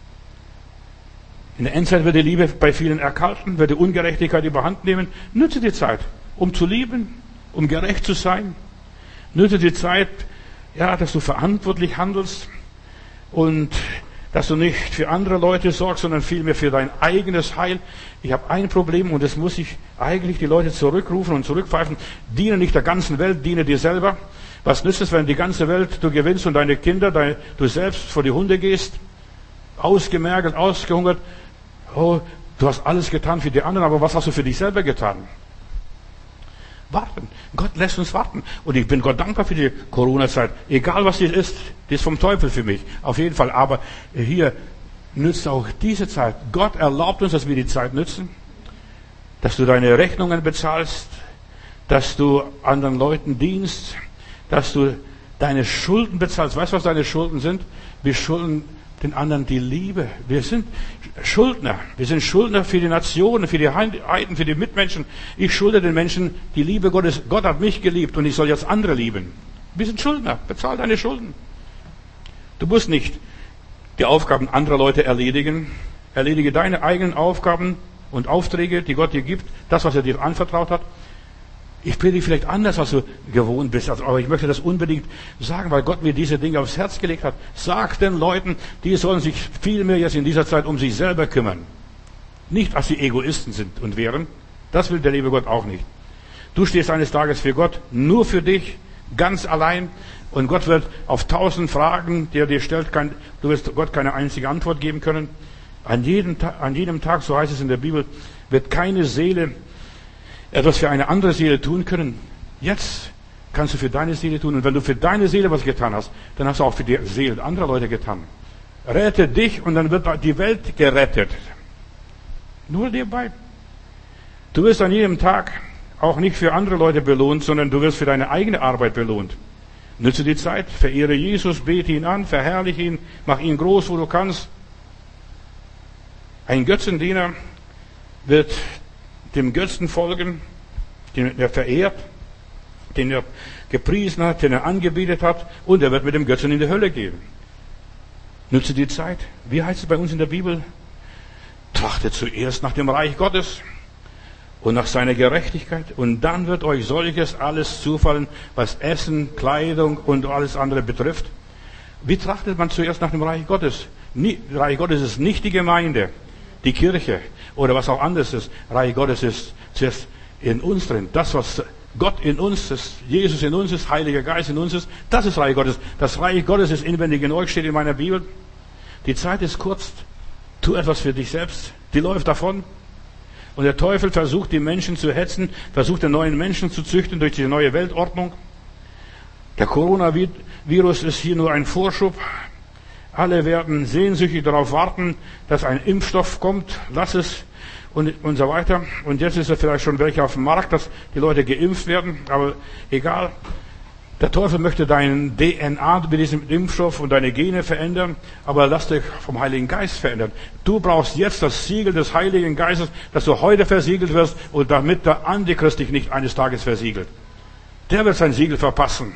In der Endzeit wird die Liebe bei vielen erkalten, wird die Ungerechtigkeit überhand nehmen. Nütze die Zeit, um zu lieben, um gerecht zu sein. Nütze die Zeit, ja, dass du verantwortlich handelst und dass du nicht für andere Leute sorgst, sondern vielmehr für dein eigenes Heil. Ich habe ein Problem und das muss ich eigentlich die Leute zurückrufen und zurückpfeifen. Diene nicht der ganzen Welt, diene dir selber. Was nützt es, wenn die ganze Welt du gewinnst und deine Kinder, deine, du selbst vor die Hunde gehst, ausgemergelt, ausgehungert? Oh, du hast alles getan für die anderen, aber was hast du für dich selber getan? Warten. Gott lässt uns warten. Und ich bin Gott dankbar für die Corona-Zeit. Egal was die ist, die ist vom Teufel für mich. Auf jeden Fall. Aber hier nützt auch diese Zeit. Gott erlaubt uns, dass wir die Zeit nützen. Dass du deine Rechnungen bezahlst. Dass du anderen Leuten dienst. Dass du deine Schulden bezahlst. Weißt du, was deine Schulden sind? Wir schulden den anderen die Liebe. Wir sind Schuldner. Wir sind Schuldner für die Nationen, für die Heiden, für die Mitmenschen. Ich schulde den Menschen die Liebe Gottes. Gott hat mich geliebt und ich soll jetzt andere lieben. Wir sind Schuldner. Bezahl deine Schulden. Du musst nicht die Aufgaben anderer Leute erledigen. Erledige deine eigenen Aufgaben und Aufträge, die Gott dir gibt. Das, was er dir anvertraut hat. Ich predige vielleicht anders, als du gewohnt bist, aber ich möchte das unbedingt sagen, weil Gott mir diese Dinge aufs Herz gelegt hat. Sag den Leuten, die sollen sich viel mehr jetzt in dieser Zeit um sich selber kümmern. Nicht, als sie Egoisten sind und wären. Das will der liebe Gott auch nicht. Du stehst eines Tages für Gott, nur für dich, ganz allein. Und Gott wird auf tausend Fragen, die er dir stellt, kein, du wirst Gott keine einzige Antwort geben können. An jedem, an jedem Tag, so heißt es in der Bibel, wird keine Seele etwas für eine andere Seele tun können. Jetzt kannst du für deine Seele tun. Und wenn du für deine Seele was getan hast, dann hast du auch für die Seelen anderer Leute getan. Rette dich und dann wird die Welt gerettet. Nur dir bei. Du wirst an jedem Tag auch nicht für andere Leute belohnt, sondern du wirst für deine eigene Arbeit belohnt. Nütze die Zeit, verehre Jesus, bete ihn an, verherrliche ihn, mach ihn groß, wo du kannst. Ein Götzendiener wird dem Götzen folgen, den er verehrt, den er gepriesen hat, den er angebetet hat, und er wird mit dem Götzen in die Hölle gehen. Nütze die Zeit. Wie heißt es bei uns in der Bibel? Trachtet zuerst nach dem Reich Gottes und nach seiner Gerechtigkeit, und dann wird euch solches alles zufallen, was Essen, Kleidung und alles andere betrifft. Wie trachtet man zuerst nach dem Reich Gottes? Nie, Reich Gottes ist nicht die Gemeinde, die Kirche oder was auch anderes ist. Reich Gottes ist zuerst in uns drin. Das, was Gott in uns ist, Jesus in uns ist, Heiliger Geist in uns ist, das ist Reich Gottes. Das Reich Gottes ist inwendig in euch, steht in meiner Bibel. Die Zeit ist kurz. Tu etwas für dich selbst. Die läuft davon. Und der Teufel versucht, die Menschen zu hetzen, versucht, den neuen Menschen zu züchten durch die neue Weltordnung. Der Coronavirus ist hier nur ein Vorschub. Alle werden sehnsüchtig darauf warten, dass ein Impfstoff kommt. Lass es und, und so weiter. Und jetzt ist ja vielleicht schon welche auf dem Markt, dass die Leute geimpft werden. Aber egal. Der Teufel möchte dein D N A mit diesem Impfstoff und deine Gene verändern. Aber lass dich vom Heiligen Geist verändern. Du brauchst jetzt das Siegel des Heiligen Geistes, dass du heute versiegelt wirst und damit der Antichrist dich nicht eines Tages versiegelt. Der wird sein Siegel verpassen.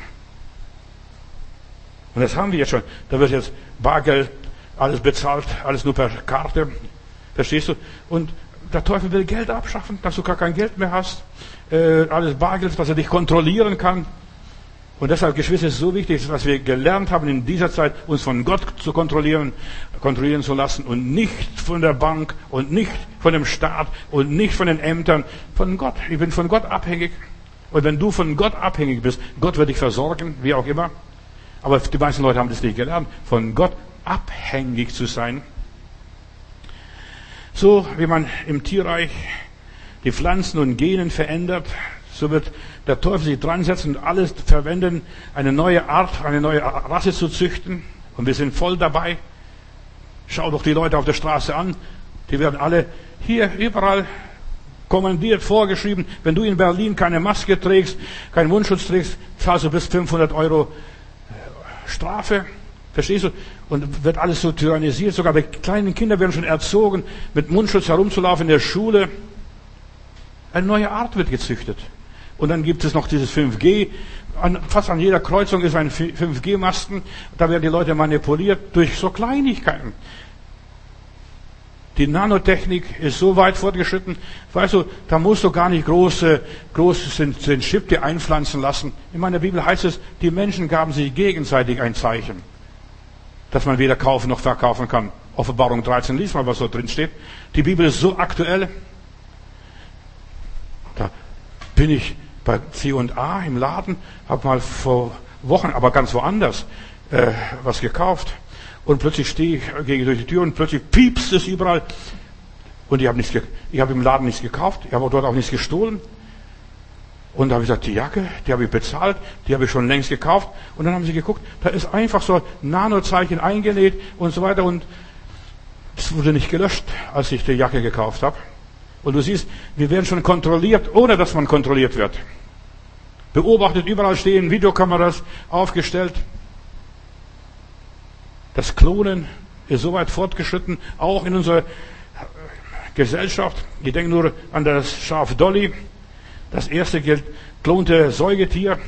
Und das haben wir jetzt schon. Da wird jetzt Bargeld, alles bezahlt, alles nur per Karte. Verstehst du? Und der Teufel will Geld abschaffen, dass du gar kein Geld mehr hast. Äh, alles Bargeld, dass er dich kontrollieren kann. Und deshalb, Geschwister, ist es so wichtig, dass wir gelernt haben, in dieser Zeit uns von Gott zu kontrollieren, kontrollieren zu lassen und nicht von der Bank und nicht von dem Staat und nicht von den Ämtern. Von Gott. Ich bin von Gott abhängig. Und wenn du von Gott abhängig bist, Gott wird dich versorgen, wie auch immer. Aber die meisten Leute haben das nicht gelernt, von Gott abhängig zu sein. So wie man im Tierreich die Pflanzen und Genen verändert, so wird der Teufel sich dran setzen und alles verwenden, eine neue Art, eine neue Rasse zu züchten. Und wir sind voll dabei. Schau doch die Leute auf der Straße an. Die werden alle hier überall kommandiert, vorgeschrieben. Wenn du in Berlin keine Maske trägst, keinen Mundschutz trägst, zahlst du bis fünfhundert Euro Strafe, verstehst du? Und wird alles so tyrannisiert. Sogar die kleinen Kinder werden schon erzogen, mit Mundschutz herumzulaufen in der Schule. Eine neue Art wird gezüchtet. Und dann gibt es noch dieses fünf G. An, fast an jeder Kreuzung ist ein fünf G-Masten. Da werden die Leute manipuliert durch so Kleinigkeiten. Die Nanotechnik ist so weit fortgeschritten, weißt du, da musst du gar nicht große, groß den Chip dir einpflanzen lassen. In meiner Bibel heißt es, die Menschen gaben sich gegenseitig ein Zeichen, dass man weder kaufen noch verkaufen kann. Offenbarung dreizehn, lies mal, was so drin steht. Die Bibel ist so aktuell. Da bin ich bei C und A im Laden, habe mal vor Wochen, aber ganz woanders, äh, was gekauft. Und plötzlich stehe ich, gehe durch die Tür und plötzlich piepst es überall. Und ich habe nichts, ich habe im Laden nichts gekauft, ich habe dort auch nichts gestohlen. Und da habe ich gesagt, die Jacke, die habe ich bezahlt, die habe ich schon längst gekauft. Und dann haben sie geguckt, da ist einfach so ein Nanozeichen eingenäht und so weiter. Und es wurde nicht gelöscht, als ich die Jacke gekauft habe. Und du siehst, wir werden schon kontrolliert, ohne dass man kontrolliert wird. Beobachtet, überall stehen Videokameras aufgestellt. Das Klonen ist so weit fortgeschritten, auch in unserer Gesellschaft. Ich denke nur an das Schaf Dolly, das erste geklonte Säugetier.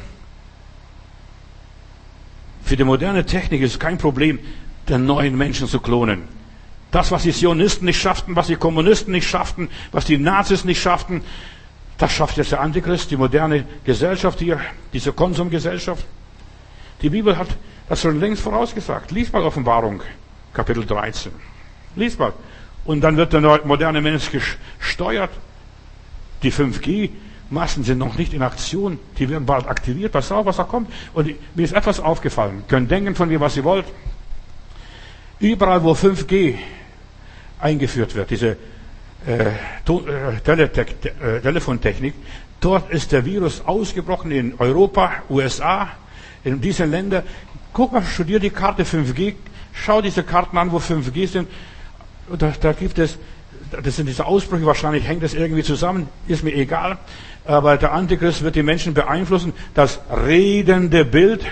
Für die moderne Technik ist es kein Problem, den neuen Menschen zu klonen. Das, was die Zionisten nicht schafften, was die Kommunisten nicht schafften, was die Nazis nicht schafften, das schafft jetzt der Antichrist, die moderne Gesellschaft hier, diese Konsumgesellschaft. Die Bibel hat das schon längst vorausgesagt. Lies mal Offenbarung, Kapitel dreizehn. Lies mal. Und dann wird der moderne Mensch gesteuert. Die fünf G Massen sind noch nicht in Aktion. Die werden bald aktiviert. Pass auf, was da kommt. Und mir ist etwas aufgefallen. Können denken von mir, was ihr wollt. Überall, wo fünf G eingeführt wird, diese äh, Teletek, äh, Telefontechnik, dort ist der Virus ausgebrochen in Europa, U S A, in diesen Ländern. Guck mal, studier die Karte fünf G. Schau diese Karten an, wo fünf G sind. Und da, da gibt es, das sind diese Ausbrüche, wahrscheinlich hängt das irgendwie zusammen, ist mir egal. Aber der Antichrist wird die Menschen beeinflussen. Das redende Bild.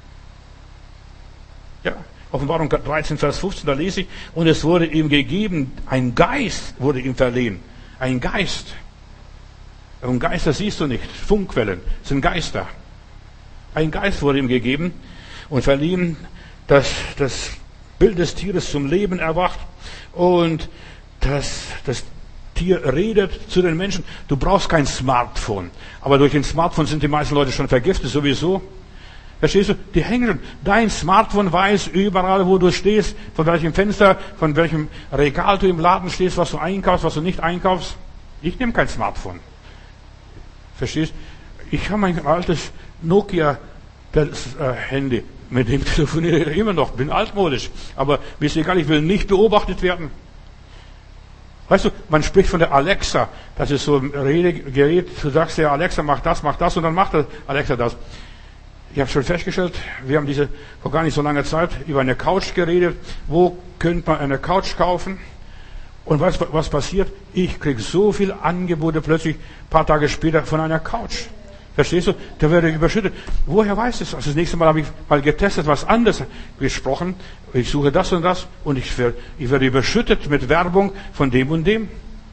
Ja, Offenbarung dreizehn, Vers fünfzehn, da lese ich. Und es wurde ihm gegeben, ein Geist wurde ihm verliehen. Ein Geist. Und Geister siehst du nicht. Funkquellen sind Geister. Ein Geist wurde ihm gegeben und verliehen, dass das Bild des Tieres zum Leben erwacht und das, das Tier redet zu den Menschen. Du brauchst kein Smartphone. Aber durch ein Smartphone sind die meisten Leute schon vergiftet, sowieso. Verstehst du? Die hängen schon. Dein Smartphone weiß überall, wo du stehst, von welchem Fenster, von welchem Regal du im Laden stehst, was du einkaufst, was du nicht einkaufst. Ich nehme kein Smartphone. Verstehst du? Ich habe mein altes Nokia-Handy. Mit dem telefoniere ich immer noch. Bin altmodisch. Aber mir ist egal, ich will nicht beobachtet werden. Weißt du, man spricht von der Alexa. Das ist so ein Redegerät. Du sagst ja, Alexa, mach das, mach das. Und dann macht Alexa das. Ich habe schon festgestellt, wir haben diese vor gar nicht so langer Zeit über eine Couch geredet. Wo könnte man eine Couch kaufen? Und weißt du, was passiert? Ich kriege so viele Angebote plötzlich, ein paar Tage später, von einer Couch. Verstehst du? Da werde ich überschüttet. Woher weißt du es? Also das nächste Mal habe ich mal getestet, was anderes gesprochen. Ich suche das und das und ich werde, ich werde überschüttet mit Werbung von dem und dem.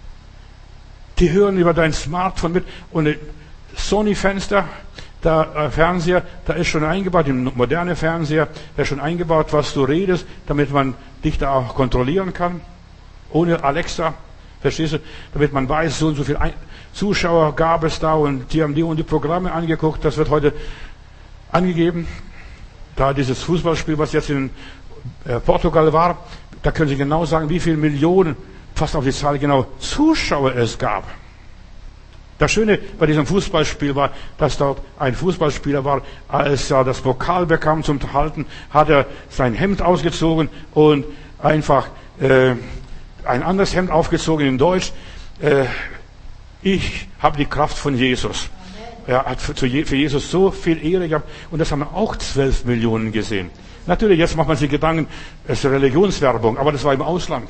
Die hören über dein Smartphone mit und Sony-Fenster, da äh, Fernseher, da ist schon eingebaut, im moderne Fernseher, da ist schon eingebaut, was du redest, damit man dich da auch kontrollieren kann. Ohne Alexa. Verstehst du? Damit man weiß, so und so viel Ein- Zuschauer gab es da und die haben die und die Programme angeguckt. Das wird heute angegeben. Da dieses Fußballspiel, was jetzt in äh, Portugal war, da können Sie genau sagen, wie viele Millionen, fast auf die Zahl genau, Zuschauer es gab. Das Schöne bei diesem Fußballspiel war, dass dort ein Fußballspieler war, als er das Pokal bekam zum Halten, hat er sein Hemd ausgezogen und einfach äh, ein anderes Hemd aufgezogen in Deutsch. Äh, ich habe die Kraft von Jesus. Er hat für, für Jesus so viel Ehre gehabt. Und das haben auch zwölf Millionen gesehen. Natürlich, jetzt macht man sich Gedanken, es ist Religionswerbung, aber das war im Ausland.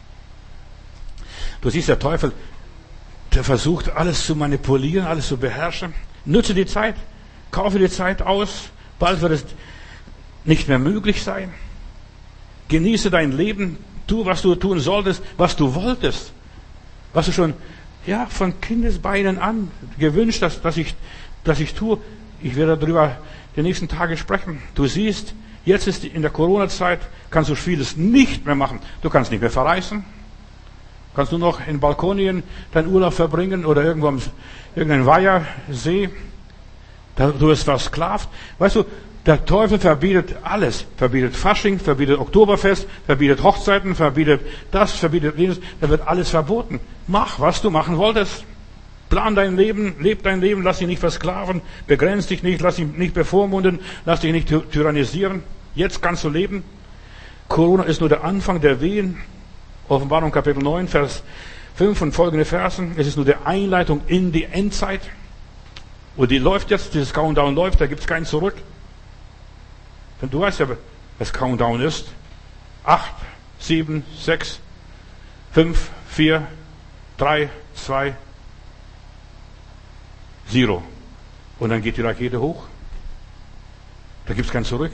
Du siehst, der Teufel, der versucht, alles zu manipulieren, alles zu beherrschen. Nutze die Zeit, kaufe die Zeit aus. Bald wird es nicht mehr möglich sein. Genieße dein Leben. Tu, was du tun solltest, was du wolltest, was du schon ja, von Kindesbeinen an gewünscht hast, dass ich, dass ich tue. Ich werde darüber die nächsten Tage sprechen. Du siehst, jetzt ist in der Corona-Zeit, kannst du vieles nicht mehr machen. Du kannst nicht mehr verreisen. Kannst nur noch in Balkonien deinen Urlaub verbringen oder irgendwo am irgendeinem Weihersee. Du wirst versklavt. Weißt du, der Teufel verbietet alles. Verbietet Fasching, verbietet Oktoberfest, verbietet Hochzeiten, verbietet das, verbietet jenes. Da wird alles verboten. Mach, was du machen wolltest. Plan dein Leben, leb dein Leben, lass dich nicht versklaven, begrenz dich nicht, lass dich nicht bevormunden, lass dich nicht tyrannisieren. Jetzt kannst du leben. Corona ist nur der Anfang der Wehen. Offenbarung Kapitel neun, Vers fünf und folgende Versen. Es ist nur die Einleitung in die Endzeit. Und die läuft jetzt, dieses Countdown läuft, da gibt es kein Zurück. Denn du weißt ja, was Countdown ist. Acht, sieben, sechs, fünf, vier, drei, zwei, Zero. Und dann geht die Rakete hoch. Da gibt es kein Zurück.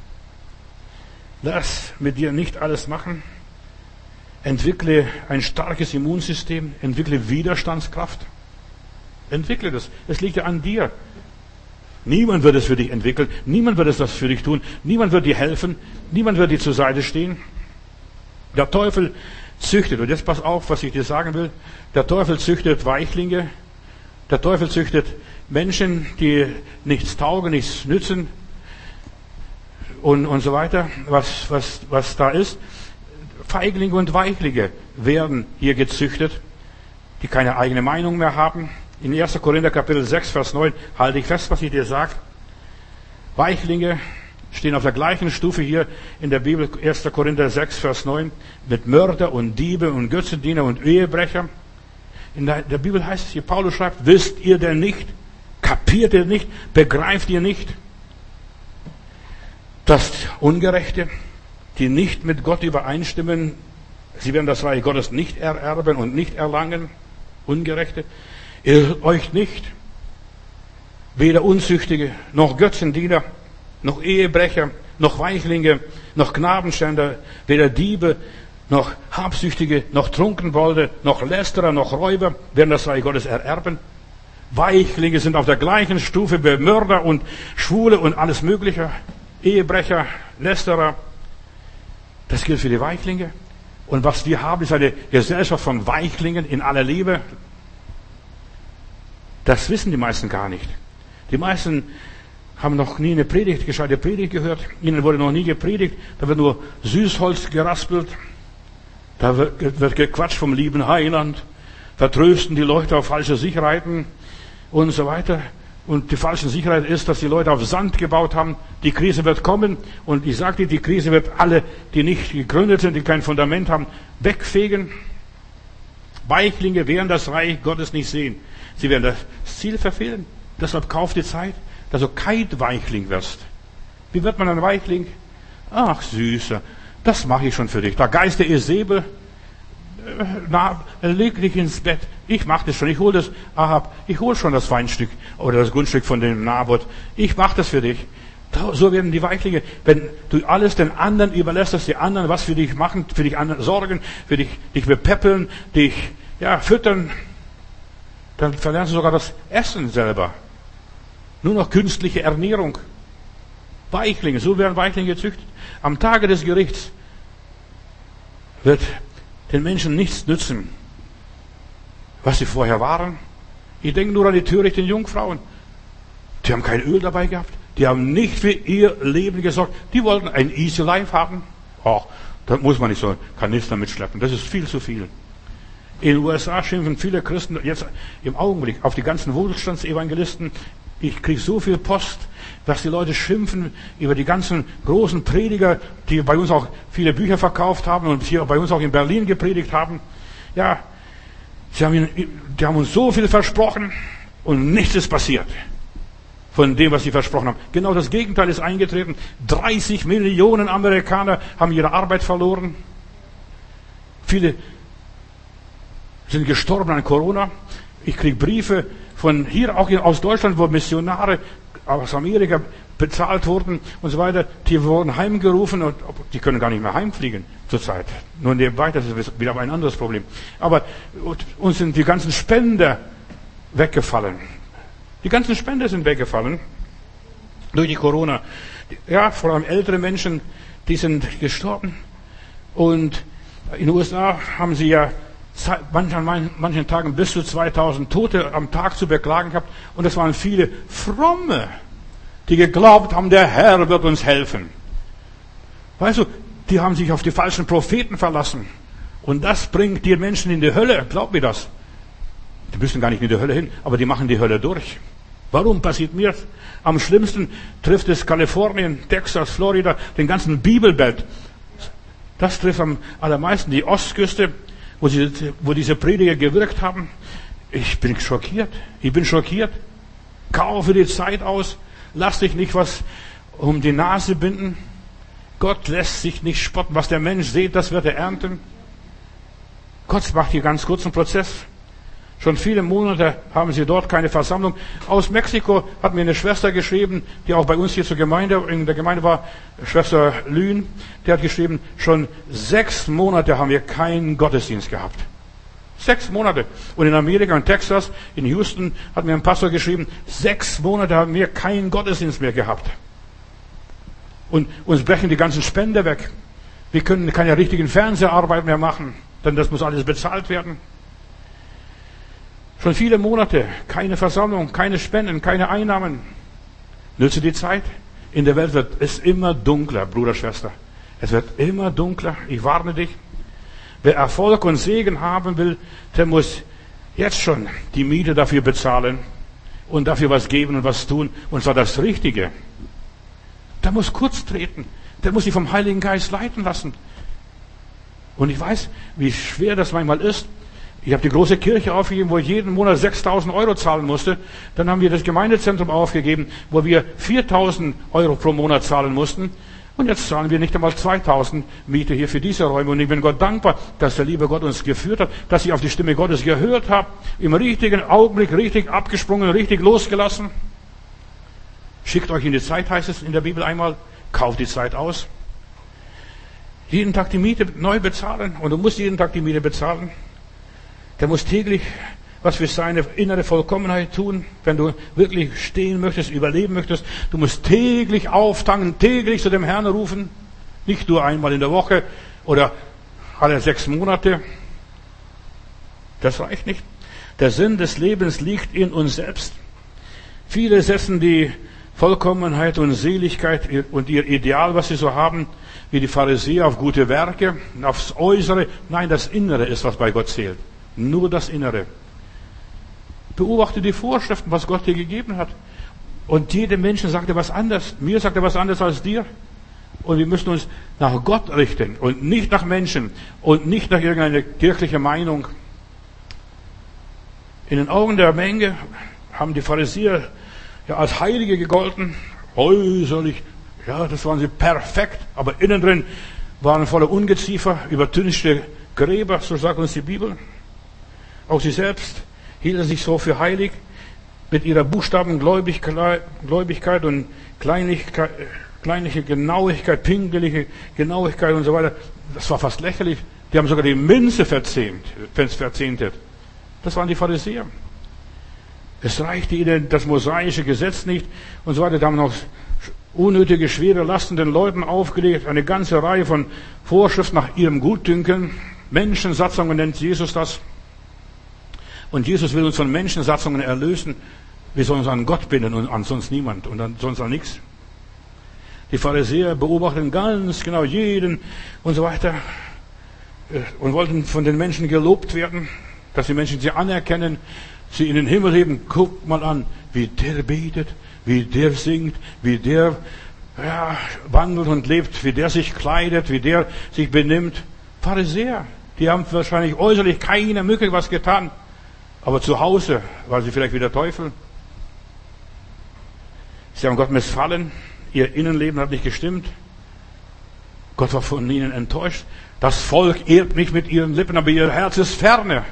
Lass mit dir nicht alles machen. Entwickle ein starkes Immunsystem. Entwickle Widerstandskraft. Entwickle das. Es liegt ja an dir. Niemand wird es für dich entwickeln. Niemand wird es das für dich tun. Niemand wird dir helfen. Niemand wird dir zur Seite stehen. Der Teufel züchtet, und jetzt pass auf, was ich dir sagen will. Der Teufel züchtet Weichlinge. Der Teufel züchtet Menschen, die nichts taugen, nichts nützen und, und so weiter, was, was, was da ist. Feiglinge und Weichlinge werden hier gezüchtet, die keine eigene Meinung mehr haben. In erster Korinther Kapitel sechs, Vers neun, halte ich fest, was ich dir sage. Weichlinge stehen auf der gleichen Stufe hier in der Bibel, erster Korinther sechs, Vers neun, mit Mörder und Diebe und Götzendiener und Ehebrecher. In der, der Bibel heißt es hier, Paulus schreibt, wisst ihr denn nicht, kapiert ihr nicht, begreift ihr nicht, dass Ungerechte, die nicht mit Gott übereinstimmen, sie werden das Reich Gottes nicht ererben und nicht erlangen, Ungerechte, irrt euch nicht, weder Unzüchtige, noch Götzendiener, noch Ehebrecher, noch Weichlinge, noch Knabenschänder, weder Diebe, noch Habsüchtige, noch Trunkenbolde, noch Lästerer, noch Räuber werden das Reich Gottes ererben. Weichlinge sind auf der gleichen Stufe wie Mörder und Schwule und alles Mögliche. Ehebrecher, Lästerer. Das gilt für die Weichlinge. Und was wir haben, ist eine Gesellschaft von Weichlingen in aller Liebe. Das wissen die meisten gar nicht. Die meisten haben noch nie eine Predigt, gescheite Predigt gehört. Ihnen wurde noch nie gepredigt. Da wird nur Süßholz geraspelt. Da wird, wird gequatscht vom lieben Heiland. Vertrösten die Leute auf falsche Sicherheiten und so weiter. Und die falsche Sicherheit ist, dass die Leute auf Sand gebaut haben. Die Krise wird kommen. Und ich sage dir, die Krise wird alle, die nicht gegründet sind, die kein Fundament haben, wegfegen. Weichlinge werden das Reich Gottes nicht sehen. Sie werden das Ziel verfehlen. Deshalb kauf die Zeit, dass du kein Weichling wirst. Wie wird man ein Weichling? Ach, Süßer, das mache ich schon für dich. Der Geist der Isabel, na, leg dich ins Bett. Ich mache das schon. Ich hole das, Ahab, ich hole schon das Weinstück oder das Grundstück von dem Naboth. Ich mache das für dich. So werden die Weichlinge, wenn du alles den anderen überlässt, dass die anderen was für dich machen, für dich anderen sorgen, für dich, dich bepäppeln, dich, ja, füttern, dann verlernst du sogar das Essen selber. Nur noch künstliche Ernährung. Weichlinge, so werden Weichlinge gezüchtet. Am Tage des Gerichts wird den Menschen nichts nützen, was sie vorher waren. Ich denke nur an die törichten Jungfrauen. Die haben kein Öl dabei gehabt. Die haben nicht für ihr Leben gesorgt. Die wollten ein easy life haben. Ach, da muss man nicht so einen Kanister mitschleppen. Das ist viel zu viel. In den U S A schimpfen viele Christen jetzt im Augenblick auf die ganzen Wohlstandsevangelisten. Ich kriege so viel Post, dass die Leute schimpfen über die ganzen großen Prediger, die bei uns auch viele Bücher verkauft haben und hier bei uns auch in Berlin gepredigt haben. Ja, sie haben, die haben uns so viel versprochen und nichts ist passiert von dem, was sie versprochen haben. Genau das Gegenteil ist eingetreten. dreißig Millionen Amerikaner haben ihre Arbeit verloren. Viele sind gestorben an Corona. Ich kriege Briefe von hier, auch aus Deutschland, wo Missionare aus Amerika bezahlt wurden und so weiter. Die wurden heimgerufen und die können gar nicht mehr heimfliegen zurzeit. Nur nebenbei, das ist wieder ein anderes Problem. Aber uns sind die ganzen Spender weggefallen. Die ganzen Spender sind weggefallen durch die Corona. Ja, vor allem ältere Menschen, die sind gestorben. Und in den U S A haben sie ja an manchen Tagen bis zu zweitausend Tote am Tag zu beklagen gehabt. Und es waren viele Fromme, die geglaubt haben, der Herr wird uns helfen. Weißt du, die haben sich auf die falschen Propheten verlassen. Und das bringt die Menschen in die Hölle. Glaub mir das. Die müssen gar nicht in die Hölle hin, aber die machen die Hölle durch. Warum passiert mir das? Am schlimmsten trifft es Kalifornien, Texas, Florida, den ganzen Bibelbelt. Das trifft am allermeisten die Ostküste, wo, sie, wo diese Prediger gewirkt haben. Ich bin schockiert. Ich bin schockiert. Kaufe die Zeit aus. Lass dich nicht was um die Nase binden. Gott lässt sich nicht spotten. Was der Mensch sieht, das wird er ernten. Gott macht hier ganz kurzen Prozess. Schon viele Monate haben sie dort keine Versammlung. Aus Mexiko hat mir eine Schwester geschrieben, die auch bei uns hier zur Gemeinde, in der Gemeinde war, Schwester Lühn, die hat geschrieben, schon sechs Monate haben wir keinen Gottesdienst gehabt. Sechs Monate. Und in Amerika, in Texas, in Houston hat mir ein Pastor geschrieben, sechs Monate haben wir keinen Gottesdienst mehr gehabt. Und uns brechen die ganzen Spender weg. Wir können keine richtigen Fernseharbeit mehr machen, denn das muss alles bezahlt werden. Schon viele Monate, keine Versammlung, keine Spenden, keine Einnahmen. Nütze die Zeit. In der Welt wird es immer dunkler, Bruder, Schwester. Es wird immer dunkler. Ich warne dich. Wer Erfolg und Segen haben will, der muss jetzt schon die Miete dafür bezahlen und dafür was geben und was tun. Und zwar das Richtige. Der muss kurz treten. Der muss sich vom Heiligen Geist leiten lassen. Und ich weiß, wie schwer das manchmal ist. Ich habe die große Kirche aufgegeben, wo ich jeden Monat sechstausend Euro zahlen musste. Dann haben wir das Gemeindezentrum aufgegeben, wo wir viertausend Euro pro Monat zahlen mussten. Und jetzt zahlen wir nicht einmal zweitausend Miete hier für diese Räume. Und ich bin Gott dankbar, dass der liebe Gott uns geführt hat, dass ich auf die Stimme Gottes gehört habe, im richtigen Augenblick richtig abgesprungen, richtig losgelassen. Schickt euch in die Zeit, heißt es in der Bibel einmal, kauft die Zeit aus. Jeden Tag die Miete neu bezahlen. Und du musst jeden Tag die Miete bezahlen. Der muss täglich was für seine innere Vollkommenheit tun, wenn du wirklich stehen möchtest, überleben möchtest. Du musst täglich auftanken, täglich zu dem Herrn rufen. Nicht nur einmal in der Woche oder alle sechs Monate. Das reicht nicht. Der Sinn des Lebens liegt in uns selbst. Viele setzen die Vollkommenheit und Seligkeit und ihr Ideal, was sie so haben, wie die Pharisäer, auf gute Werke, aufs Äußere. Nein, das Innere ist, was bei Gott zählt. Nur das Innere. Beobachte die Vorschriften, was Gott dir gegeben hat. Und jedem Menschen sagt er was anderes. Mir sagt er was anderes als dir. Und wir müssen uns nach Gott richten und nicht nach Menschen und nicht nach irgendeiner kirchlichen Meinung. In den Augen der Menge haben die Pharisäer ja als Heilige gegolten. Äußerlich, ja, das waren sie perfekt. Aber innen drin waren voller Ungeziefer, übertünchte Gräber, so sagt uns die Bibel. Auch sie selbst hielten sich so für heilig mit ihrer Buchstabengläubigkeit und Kleinigkeit, kleinliche Genauigkeit, pinkelige Genauigkeit und so weiter. Das war fast lächerlich. Die haben sogar die Münze verzehnt, verzehntet. Das waren die Pharisäer. Es reichte ihnen das mosaische Gesetz nicht und so weiter. Die haben noch unnötige, schwere Lasten den Leuten aufgelegt. Eine ganze Reihe von Vorschriften nach ihrem Gutdünken. Menschensatzungen nennt Jesus das. Und Jesus will uns von Menschensatzungen erlösen. Wir sollen uns an Gott binden und an sonst niemand und an sonst an nichts. Die Pharisäer beobachten ganz genau jeden und so weiter und wollten von den Menschen gelobt werden, dass die Menschen sie anerkennen, sie in den Himmel heben. Guckt mal an, wie der betet, wie der singt, wie der ja, wandelt und lebt, wie der sich kleidet, wie der sich benimmt. Pharisäer, die haben wahrscheinlich äußerlich keine Mücke was getan. Aber zu Hause war sie vielleicht wie der Teufel. Sie haben Gott missfallen. Ihr Innenleben hat nicht gestimmt. Gott war von ihnen enttäuscht. Das Volk ehrt mich mit ihren Lippen, aber ihr Herz ist ferne.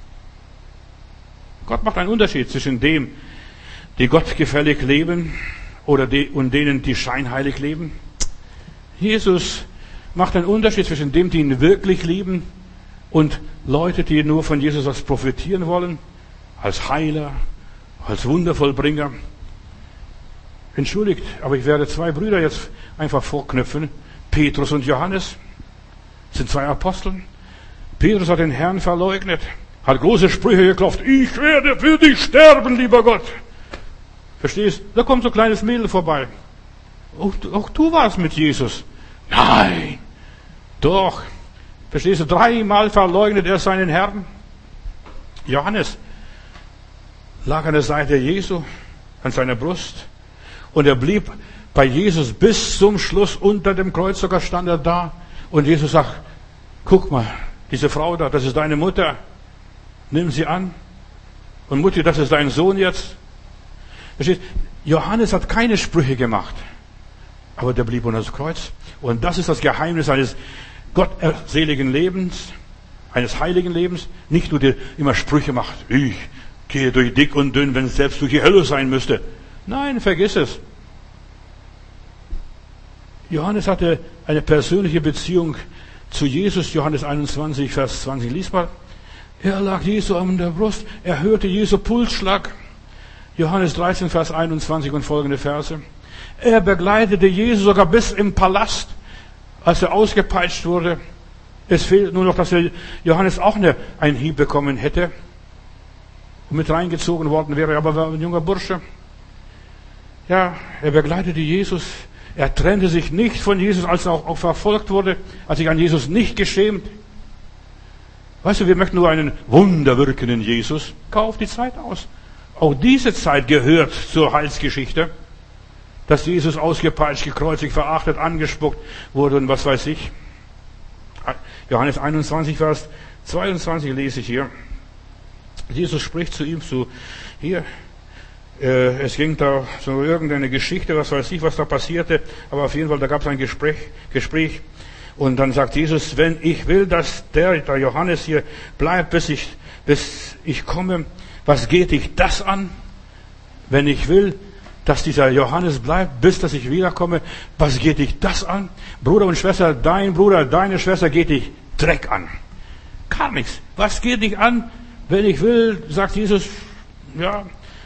Gott macht einen Unterschied zwischen dem, die gottgefällig leben, oder die, und denen, die scheinheilig leben. Jesus macht einen Unterschied zwischen dem, die ihn wirklich lieben, und Leute, die nur von Jesus was profitieren wollen, als Heiler, als Wundervollbringer. Entschuldigt, aber ich werde zwei Brüder jetzt einfach vorknüpfen. Petrus und Johannes sind zwei Aposteln. Petrus hat den Herrn verleugnet, hat große Sprüche geklopft. Ich werde für dich sterben, lieber Gott. Verstehst? Da kommt so ein kleines Mädel vorbei. Auch, auch du warst mit Jesus. Nein, doch. Verstehst du? Dreimal verleugnet er seinen Herrn. Johannes lag an der Seite Jesu, an seiner Brust. Und er blieb bei Jesus bis zum Schluss. Unter dem Kreuz sogar stand er da. Und Jesus sagt, guck mal, diese Frau da, das ist deine Mutter. Nimm sie an. Und Mutti, das ist dein Sohn jetzt. Versteht? Johannes hat keine Sprüche gemacht. Aber der blieb unter das Kreuz. Und das ist das Geheimnis eines gottseligen Lebens, eines heiligen Lebens. Nicht nur, der immer Sprüche macht. Ich gehe durch dick und dünn, wenn es selbst durch die Hölle sein müsste. Nein, vergiss es. Johannes hatte eine persönliche Beziehung zu Jesus. Johannes einundzwanzig, Vers zwanzig. Lies mal. Er lag Jesu an der Brust. Er hörte Jesu Pulsschlag. Johannes dreizehn, Vers einundzwanzig und folgende Verse. Er begleitete Jesus sogar bis im Palast, als er ausgepeitscht wurde. Es fehlt nur noch, dass er Johannes auch eine, einen Hieb bekommen hätte und mit reingezogen worden wäre. Aber er war ein junger Bursche. Ja, er begleitete Jesus. Er trennte sich nicht von Jesus, als er auch, auch verfolgt wurde, hat sich an Jesus nicht geschämt. Weißt du, wir möchten nur einen wunderwirkenden Jesus. Kauf die Zeit aus. Auch diese Zeit gehört zur Heilsgeschichte, dass Jesus ausgepeitscht, gekreuzigt, verachtet, angespuckt wurde und was weiß ich. Johannes einundzwanzig, Vers zweiundzwanzig lese ich hier. Jesus spricht zu ihm zu, hier, es ging da so irgendeine Geschichte, was weiß ich, was da passierte, aber auf jeden Fall, da gab es ein Gespräch, Gespräch. Und dann sagt Jesus, wenn ich will, dass der, der Johannes hier bleibt, bis ich, bis ich komme, was geht dich das an? Wenn ich will, dass dieser Johannes bleibt, bis dass ich wiederkomme, was geht dich das an? Bruder und Schwester, dein Bruder, deine Schwester geht dich Dreck an. Gar nichts. Was geht dich an? Wenn ich will, sagt Jesus, ja,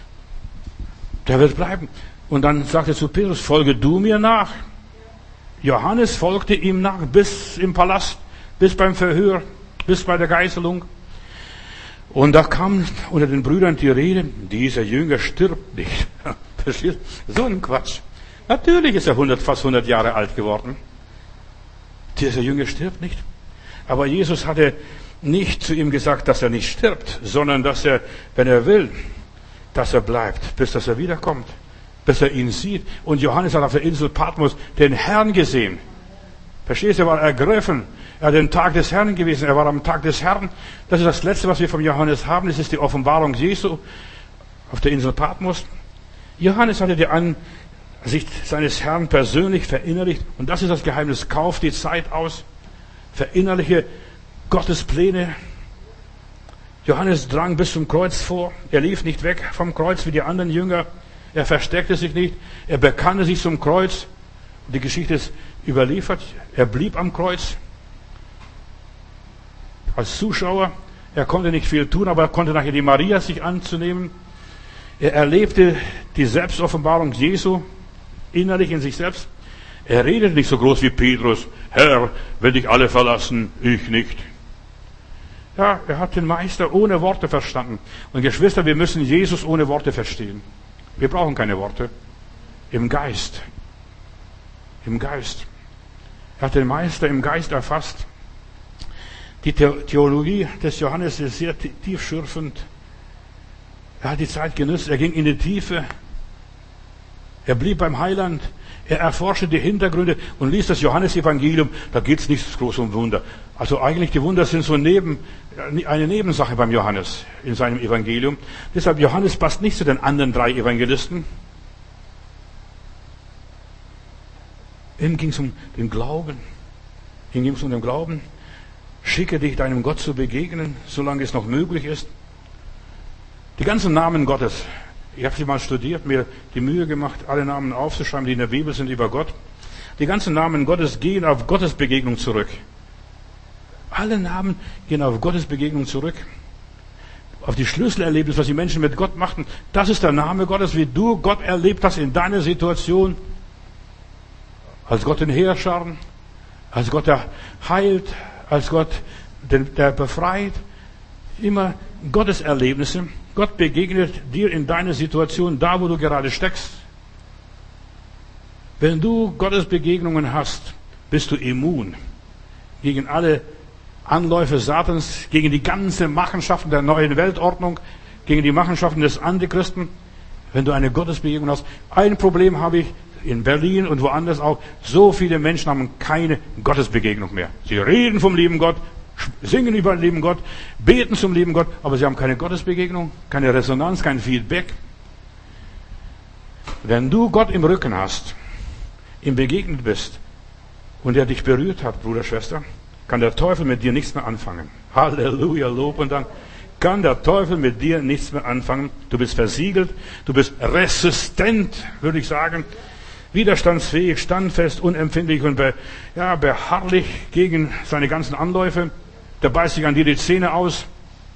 der wird bleiben. Und dann sagt er zu Petrus, folge du mir nach. Johannes folgte ihm nach bis im Palast, bis beim Verhör, bis bei der Geißelung. Und da kam unter den Brüdern die Rede, dieser Jünger stirbt nicht. Verstehst? So ein Quatsch. Natürlich ist er hundert, fast hundert Jahre alt geworden. Dieser Jünger stirbt nicht. Aber Jesus hatte nicht zu ihm gesagt, dass er nicht stirbt, sondern dass er, wenn er will, dass er bleibt, bis dass er wiederkommt, bis er ihn sieht. Und Johannes hat auf der Insel Patmos den Herrn gesehen. Verstehst du? Er war ergriffen. Er hat den Tag des Herrn gewesen. Er war am Tag des Herrn. Das ist das Letzte, was wir von Johannes haben. Das ist die Offenbarung Jesu auf der Insel Patmos. Johannes hatte die Ansicht seines Herrn persönlich verinnerlicht. Und das ist das Geheimnis. Kauf die Zeit aus. Verinnerliche Gottes Pläne. Johannes drang bis zum Kreuz vor. Er lief nicht weg vom Kreuz wie die anderen Jünger. Er versteckte sich nicht. Er bekannte sich zum Kreuz. Die Geschichte ist überliefert. Er blieb am Kreuz. Als Zuschauer. Er konnte nicht viel tun, aber er konnte nachher die Maria sich anzunehmen. Er erlebte die Selbstoffenbarung Jesu innerlich in sich selbst. Er redete nicht so groß wie Petrus. Herr, will dich alle verlassen, ich nicht. Ja, er hat den Meister ohne Worte verstanden. Und Geschwister, wir müssen Jesus ohne Worte verstehen. Wir brauchen keine Worte. Im Geist. Im Geist. Er hat den Meister im Geist erfasst. Die Theologie des Johannes ist sehr tiefschürfend. Er hat die Zeit genutzt. Er ging in die Tiefe. Er blieb beim Heiland. Er erforschte die Hintergründe und liest das Johannesevangelium. Da geht es nicht groß um Wunder. Also eigentlich die Wunder sind so neben, eine Nebensache beim Johannes in seinem Evangelium. Deshalb Johannes passt nicht zu den anderen drei Evangelisten. Ihm ging es um den Glauben. Ihm ging es um den Glauben. Schicke dich deinem Gott zu begegnen, solange es noch möglich ist. Die ganzen Namen Gottes. Ich habe sie mal studiert, mir die Mühe gemacht, alle Namen aufzuschreiben, die in der Bibel sind über Gott. Die ganzen Namen Gottes gehen auf Gottes Begegnung zurück. Alle Namen gehen auf Gottes Begegnung zurück. Auf die Schlüsselerlebnisse, was die Menschen mit Gott machten. Das ist der Name Gottes, wie du Gott erlebt hast in deiner Situation. Als Gott den Herrscher, als Gott der heilt, als Gott der befreit. Immer Gottes Erlebnisse. Gott begegnet dir in deiner Situation, da wo du gerade steckst. Wenn du Gottes Begegnungen hast, bist du immun gegen alle Anläufe Satans, gegen die ganzen Machenschaften der neuen Weltordnung, gegen die Machenschaften des Antichristen. Wenn du eine Gottesbegegnung hast. Ein Problem habe ich in Berlin und woanders auch. So viele Menschen haben keine Gottesbegegnung mehr. Sie reden vom lieben Gott, singen über den lieben Gott, beten zum lieben Gott, aber sie haben keine Gottesbegegnung, keine Resonanz, kein Feedback. Wenn du Gott im Rücken hast, ihm begegnet bist und er dich berührt hat, Bruder, Schwester, kann der Teufel mit dir nichts mehr anfangen. Halleluja, Lob und Dank. Kann der Teufel mit dir nichts mehr anfangen. Du bist versiegelt, du bist resistent, würde ich sagen, widerstandsfähig, standfest, unempfindlich und be, ja, beharrlich gegen seine ganzen Anläufe. Der beißt sich an dir die Zähne aus.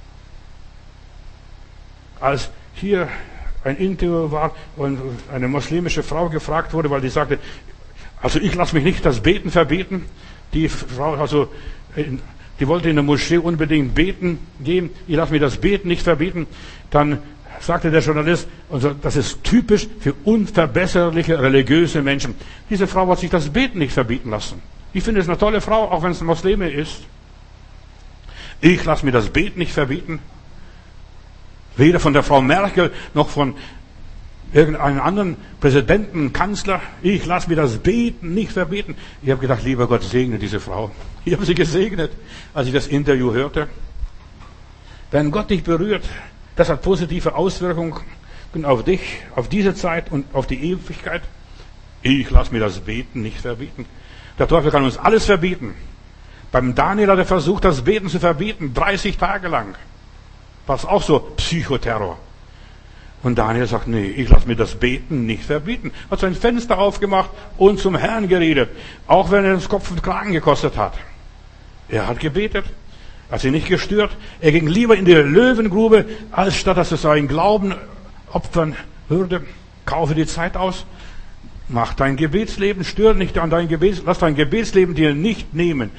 Als hier ein Interview war und eine muslimische Frau gefragt wurde, weil die sagte, also ich lasse mich nicht das Beten verbieten. Die Frau, also die wollte in der Moschee unbedingt beten gehen. Ich lasse mir das Beten nicht verbieten. Dann sagte der Journalist, also das ist typisch für unverbesserliche religiöse Menschen. Diese Frau hat sich das Beten nicht verbieten lassen. Ich finde es eine tolle Frau, auch wenn es eine Muslime ist. Ich lasse mir das Beten nicht verbieten. Weder von der Frau Merkel noch von irgendeinem anderen Präsidenten, Kanzler. Ich lasse mir das Beten nicht verbieten. Ich habe gedacht, lieber Gott, segne diese Frau. Ich habe sie gesegnet, als ich das Interview hörte. Wenn Gott dich berührt, das hat positive Auswirkungen auf dich, auf diese Zeit und auf die Ewigkeit. Ich lasse mir das Beten nicht verbieten. Der Teufel kann uns alles verbieten. Beim Daniel hat er versucht, das Beten zu verbieten, dreißig Tage lang. War es auch so Psychoterror. Und Daniel sagt, nee, ich lasse mir das Beten nicht verbieten. Hat sein Fenster aufgemacht und zum Herrn geredet. Auch wenn er es Kopf und Kragen gekostet hat. Er hat gebetet. Hat sie nicht gestört. Er ging lieber in die Löwengrube, als statt dass er seinen Glauben opfern würde. Kaufe die Zeit aus. Mach dein Gebetsleben, stör nicht an dein Gebet, lass dein Gebetsleben dir nicht nehmen.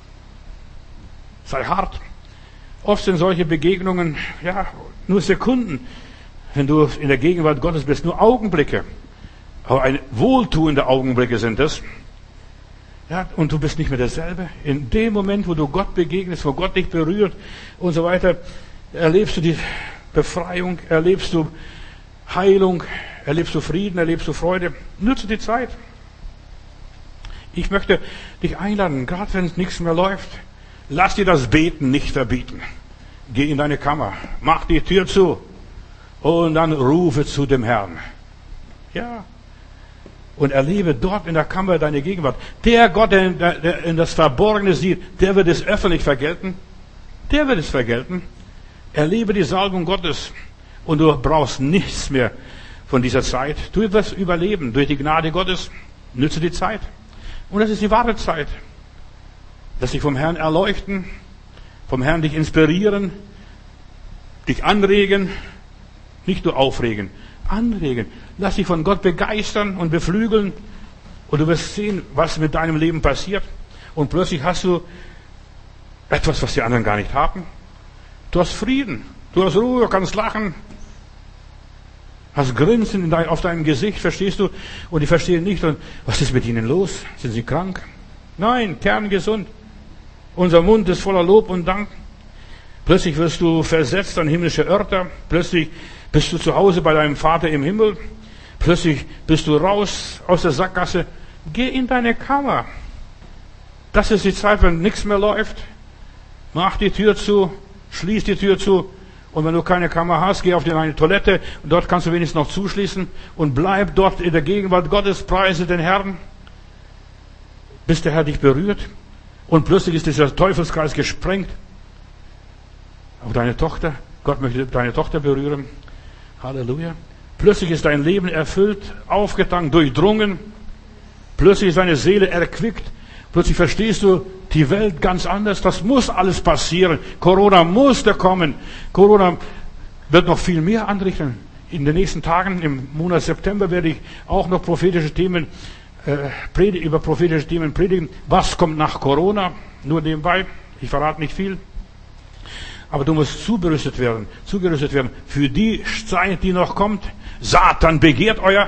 Sei hart. Oft sind solche Begegnungen, ja, nur Sekunden. Wenn du in der Gegenwart Gottes bist, nur Augenblicke. Aber ein wohltuende Augenblicke sind es. Ja, und du bist nicht mehr derselbe. In dem Moment, wo du Gott begegnest, wo Gott dich berührt und so weiter, erlebst du die Befreiung, erlebst du Heilung, erlebst du Frieden, erlebst du Freude. Nutze die Zeit. Ich möchte dich einladen, gerade wenn es nichts mehr läuft, lass dir das Beten nicht verbieten. Geh in deine Kammer, mach die Tür zu und dann rufe zu dem Herrn. Ja. Und erlebe dort in der Kammer deine Gegenwart. Der Gott, der, der in das Verborgene sieht, der wird es öffentlich vergelten. Der wird es vergelten. Erlebe die Salbung Gottes und du brauchst nichts mehr von dieser Zeit. Du wirst überleben durch die Gnade Gottes. Nütze die Zeit. Und das ist die wahre Zeit. Lass dich vom Herrn erleuchten, vom Herrn dich inspirieren, dich anregen, nicht nur aufregen, anregen. Lass dich von Gott begeistern und beflügeln und du wirst sehen, was mit deinem Leben passiert. Und plötzlich hast du etwas, was die anderen gar nicht haben. Du hast Frieden, du hast Ruhe, kannst lachen, hast Grinsen in dein, auf deinem Gesicht, verstehst du? Und die verstehen nicht, und was ist mit ihnen los? Sind sie krank? Nein, kerngesund. Unser Mund ist voller Lob und Dank. Plötzlich wirst du versetzt an himmlische Örter. Plötzlich bist du zu Hause bei deinem Vater im Himmel. Plötzlich bist du raus aus der Sackgasse. Geh in deine Kammer. Das ist die Zeit, wenn nichts mehr läuft. Mach die Tür zu, schließ die Tür zu. Und wenn du keine Kammer hast, geh auf deine Toilette. Und dort kannst du wenigstens noch zuschließen. Und bleib dort in der Gegenwart Gottes, preise den Herrn. Bis der Herr dich berührt. Und plötzlich ist dieser Teufelskreis gesprengt. Auch deine Tochter, Gott möchte deine Tochter berühren. Halleluja. Plötzlich ist dein Leben erfüllt, aufgetankt, durchdrungen. Plötzlich ist deine Seele erquickt. Plötzlich verstehst du die Welt ganz anders. Das muss alles passieren. Corona musste kommen. Corona wird noch viel mehr anrichten. In den nächsten Tagen, im Monat September, werde ich auch noch prophetische Themen äh, über prophetische Themen predigen. Was kommt nach Corona? Nur nebenbei. Ich verrate nicht viel. Aber du musst zugerüstet werden, zugerüstet werden für die Zeit, die noch kommt. Satan begehrt euer.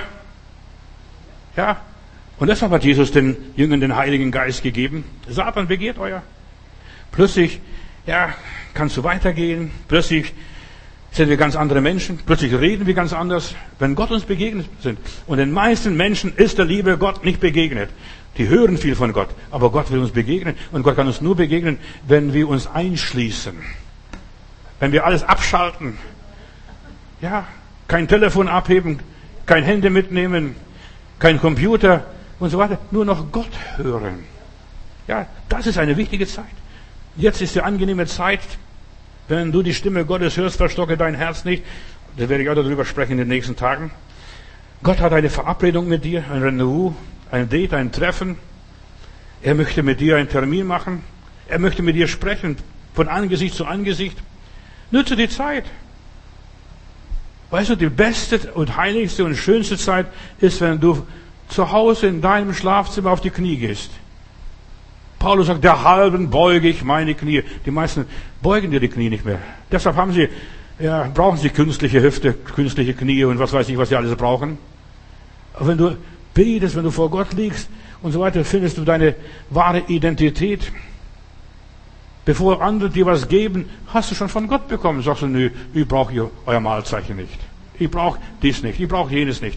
Ja. Und deshalb hat Jesus den Jüngern den Heiligen Geist gegeben. Satan begehrt euer. Plötzlich, ja, kannst du weitergehen. Plötzlich sind wir ganz andere Menschen. Plötzlich reden wir ganz anders, wenn Gott uns begegnet sind. Und den meisten Menschen ist der liebe Gott nicht begegnet. Die hören viel von Gott, aber Gott will uns begegnen. Und Gott kann uns nur begegnen, wenn wir uns einschließen. Wenn wir alles abschalten. Ja, kein Telefon abheben, kein Handy mitnehmen, kein Computer und so weiter. Nur noch Gott hören. Ja, das ist eine wichtige Zeit. Jetzt ist die angenehme Zeit. Wenn du die Stimme Gottes hörst, verstocke dein Herz nicht. Da werde ich auch darüber sprechen in den nächsten Tagen. Gott hat eine Verabredung mit dir, ein Rendezvous, ein Date, ein Treffen. Er möchte mit dir einen Termin machen. Er möchte mit dir sprechen, von Angesicht zu Angesicht. Nütze die Zeit. Weißt du, die beste und heiligste und schönste Zeit ist, wenn du zu Hause in deinem Schlafzimmer auf die Knie gehst. Paulus sagt, der halben beuge ich meine Knie. Die meisten beugen dir die Knie nicht mehr. Deshalb haben sie, ja, brauchen sie künstliche Hüfte, künstliche Knie und was weiß ich, was sie alles brauchen. Aber wenn du betest, wenn du vor Gott liegst und so weiter, findest du deine wahre Identität. Bevor andere dir was geben, hast du schon von Gott bekommen. Sagst du, nö, ich brauche hier euer Mahlzeichen nicht. Ich brauche dies nicht. Ich brauche jenes nicht.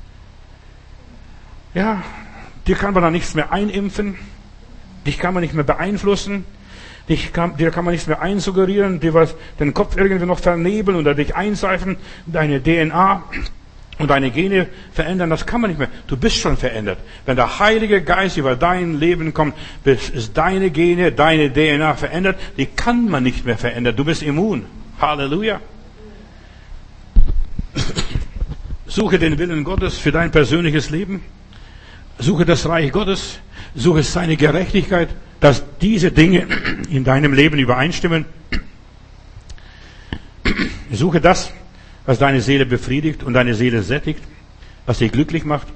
Ja, dir kann man da nichts mehr einimpfen. Dich kann man nicht mehr beeinflussen. Dich kann, dir kann man nichts mehr einsuggerieren. Dir was den Kopf irgendwie noch vernebeln oder dich einseifen. Deine D N A und deine Gene verändern, das kann man nicht mehr. Du bist schon verändert. Wenn der Heilige Geist über dein Leben kommt, ist deine Gene, deine D N A verändert. Die kann man nicht mehr verändern. Du bist immun. Halleluja. Suche den Willen Gottes für dein persönliches Leben. Suche das Reich Gottes. Suche seine Gerechtigkeit, dass diese Dinge in deinem Leben übereinstimmen. Suche das, was deine Seele befriedigt und deine Seele sättigt, was dich glücklich macht.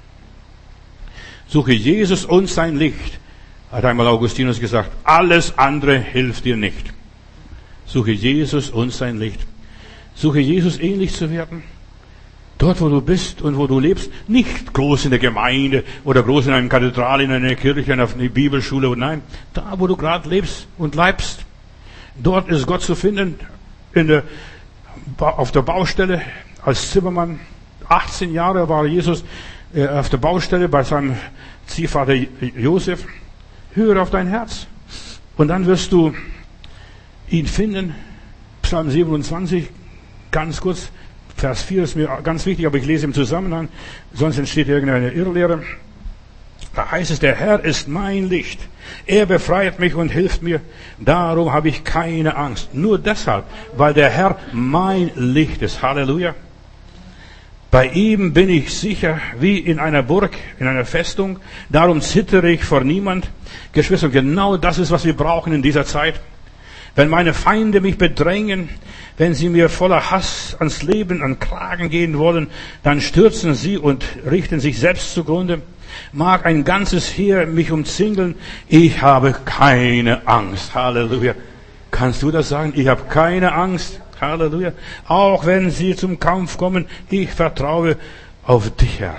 Suche Jesus und sein Licht, hat einmal Augustinus gesagt. Alles andere hilft dir nicht. Suche Jesus und sein Licht. Suche Jesus ähnlich zu werden. Dort, wo du bist und wo du lebst, nicht groß in der Gemeinde oder groß in einer Kathedrale, in einer Kirche, in einer Bibelschule. Nein, da, wo du gerade lebst und bleibst. Dort ist Gott zu finden, in der, auf der Baustelle, als Zimmermann. achtzehn Jahre war Jesus auf der Baustelle bei seinem Ziehvater Josef. Höre auf dein Herz. Und dann wirst du ihn finden. Psalm siebenundzwanzig, ganz kurz. Vers vier ist mir ganz wichtig, aber ich lese im Zusammenhang, sonst entsteht irgendeine Irrlehre. Da heißt es, der Herr ist mein Licht. Er befreit mich und hilft mir. Darum habe ich keine Angst. Nur deshalb, weil der Herr mein Licht ist. Halleluja. Bei ihm bin ich sicher wie in einer Burg, in einer Festung. Darum zittere ich vor niemand. Geschwister, genau das ist, was wir brauchen in dieser Zeit. Wenn meine Feinde mich bedrängen, wenn sie mir voller Hass ans Leben, an Kragen gehen wollen, dann stürzen sie und richten sich selbst zugrunde. Mag ein ganzes Heer mich umzingeln, ich habe keine Angst. Halleluja. Kannst du das sagen? Ich habe keine Angst. Halleluja. Auch wenn sie zum Kampf kommen, ich vertraue auf dich, Herr.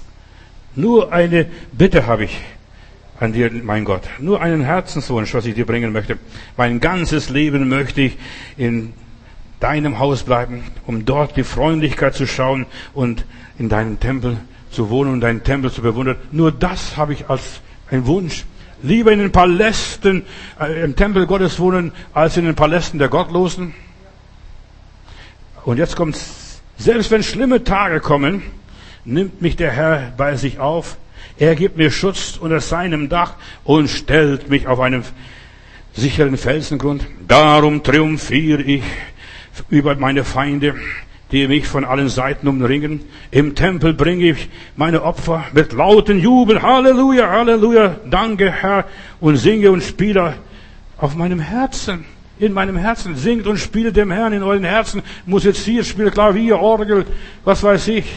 Nur eine Bitte habe ich an dir, mein Gott. Nur einen Herzenswunsch, was ich dir bringen möchte. Mein ganzes Leben möchte ich in deinem Haus bleiben, um dort die Freundlichkeit zu schauen und in deinem Tempel zu wohnen und deinen Tempel zu bewundern. Nur das habe ich als ein Wunsch. Lieber in den Palästen, äh, im Tempel Gottes wohnen, als in den Palästen der Gottlosen. Und jetzt kommt's. Selbst wenn schlimme Tage kommen, nimmt mich der Herr bei sich auf. Er gibt mir Schutz unter seinem Dach und stellt mich auf einen sicheren Felsengrund. Darum triumphiere ich über meine Feinde, die mich von allen Seiten umringen. Im Tempel bringe ich meine Opfer mit lauten Jubel. Halleluja, Halleluja, danke Herr. Und singe und spiele auf meinem Herzen. In meinem Herzen. Singt und spielt dem Herrn in euren Herzen. Musiziert, spielt Klavier, Orgel, was weiß ich.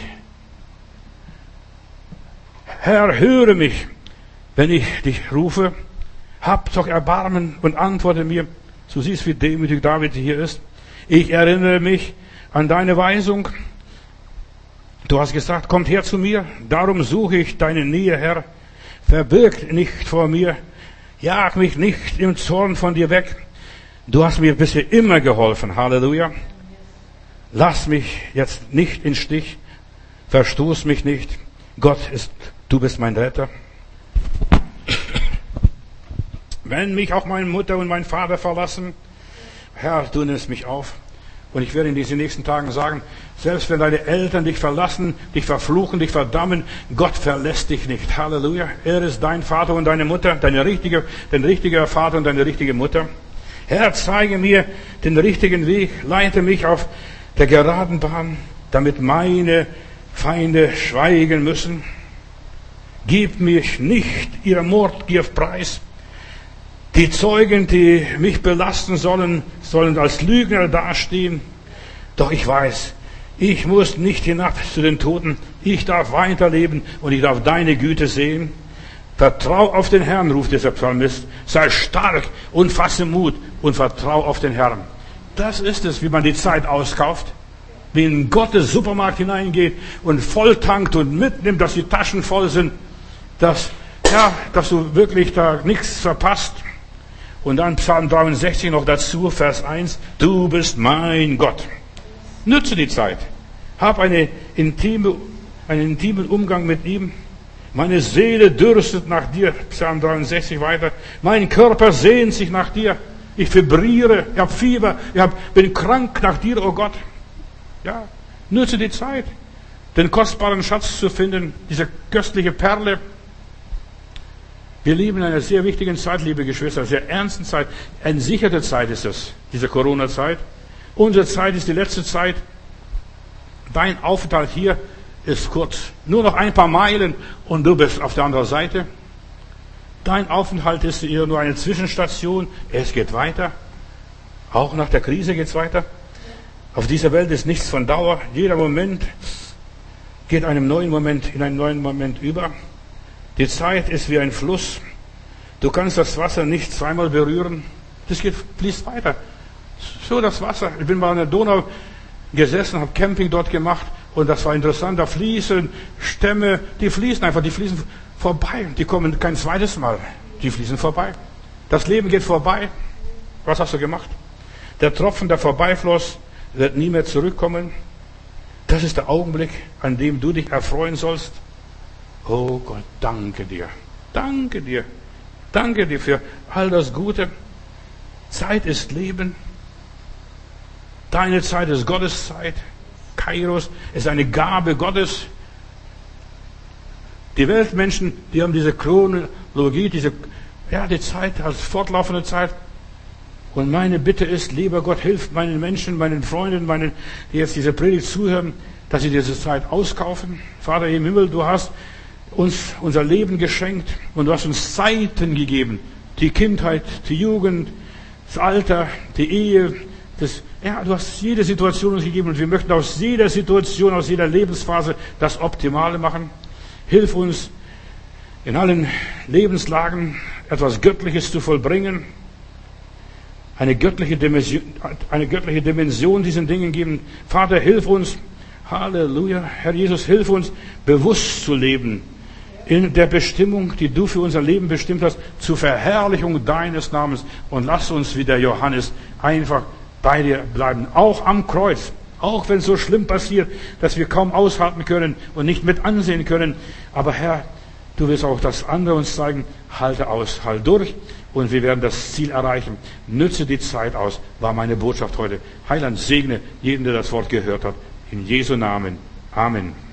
Herr, höre mich, wenn ich dich rufe. Hab doch Erbarmen und antworte mir. Du siehst, wie demütig David hier ist. Ich erinnere mich an deine Weisung. Du hast gesagt, kommt her zu mir. Darum suche ich deine Nähe, Herr. Verbirg nicht vor mir. Jag mich nicht im Zorn von dir weg. Du hast mir bisher immer geholfen. Halleluja. Lass mich jetzt nicht in Stich. Verstoß mich nicht. Gott ist, du bist mein Retter. Wenn mich auch meine Mutter und mein Vater verlassen, Herr, du nimmst mich auf. Und ich werde in diesen nächsten Tagen sagen, selbst wenn deine Eltern dich verlassen, dich verfluchen, dich verdammen, Gott verlässt dich nicht. Halleluja. Er ist dein Vater und deine Mutter, deine richtige, dein richtiger Vater und deine richtige Mutter. Herr, zeige mir den richtigen Weg, leite mich auf der geraden Bahn, damit meine Feinde schweigen müssen. Gib mich nicht ihrer Mordgier preis. Die Zeugen, die mich belasten sollen, sollen als Lügner dastehen. Doch ich weiß, ich muss nicht hinab zu den Toten. Ich darf weiterleben und ich darf deine Güte sehen. Vertrau auf den Herrn, ruft dieser Psalmist. Sei stark und fasse Mut und vertrau auf den Herrn. Das ist es, wie man die Zeit auskauft. Wie in Gottes Supermarkt hineingeht und volltankt und mitnimmt, dass die Taschen voll sind, dass, ja, dass du wirklich da nichts verpasst. Und dann Psalm dreiundsechzig noch dazu, Vers eins. Du bist mein Gott. Nütze die Zeit. Hab eine intime, einen intimen Umgang mit ihm. Meine Seele dürstet nach dir. Psalm dreiundsechzig weiter. Mein Körper sehnt sich nach dir. Ich vibriere, ich habe Fieber, ich hab, bin krank nach dir, oh Gott. Ja, nütze die Zeit, den kostbaren Schatz zu finden, diese köstliche Perle. Wir leben in einer sehr wichtigen Zeit, liebe Geschwister, sehr ernsten Zeit. Eine sichere Zeit ist es, diese Corona-Zeit. Unsere Zeit ist die letzte Zeit. Dein Aufenthalt hier ist kurz. Nur noch ein paar Meilen und du bist auf der anderen Seite. Dein Aufenthalt ist eher nur eine Zwischenstation. Es geht weiter. Auch nach der Krise geht es weiter. Auf dieser Welt ist nichts von Dauer. Jeder Moment geht einem neuen Moment in einen neuen Moment über. Die Zeit ist wie ein Fluss. Du kannst das Wasser nicht zweimal berühren. Das geht, fließt weiter. So das Wasser. Ich bin mal an der Donau gesessen, habe Camping dort gemacht und das war interessant. Da fließen Stämme, die fließen einfach, die fließen vorbei. Die kommen kein zweites Mal. Die fließen vorbei. Das Leben geht vorbei. Was hast du gemacht? Der Tropfen, der vorbeifloss, wird nie mehr zurückkommen. Das ist der Augenblick, an dem du dich erfreuen sollst. Oh Gott, danke dir. Danke dir. Danke dir für all das Gute. Zeit ist Leben. Deine Zeit ist Gottes Zeit. Kairos ist eine Gabe Gottes. Die Weltmenschen, die haben diese Chronologie, diese, ja, die Zeit als fortlaufende Zeit. Und meine Bitte ist, lieber Gott, hilf meinen Menschen, meinen Freunden, meinen, die jetzt diese Predigt zuhören, dass sie diese Zeit auskaufen. Vater im Himmel, du hast uns unser Leben geschenkt und du hast uns Zeiten gegeben. Die Kindheit, die Jugend, das Alter, die Ehe. Das, ja, du hast jede Situation uns gegeben und wir möchten aus jeder Situation, aus jeder Lebensphase das Optimale machen. Hilf uns, in allen Lebenslagen etwas Göttliches zu vollbringen. Eine göttliche Dimension, eine göttliche Dimension diesen Dingen geben. Vater, hilf uns. Halleluja. Herr Jesus, hilf uns, bewusst zu leben. In der Bestimmung, die du für unser Leben bestimmt hast, zur Verherrlichung deines Namens. Und lass uns wie der Johannes einfach bei dir bleiben. Auch am Kreuz. Auch wenn es so schlimm passiert, dass wir kaum aushalten können und nicht mit ansehen können. Aber Herr, du wirst auch das andere uns zeigen. Halte aus, halt durch. Und wir werden das Ziel erreichen. Nütze die Zeit aus, war meine Botschaft heute. Heiland, segne jeden, der das Wort gehört hat. In Jesu Namen. Amen.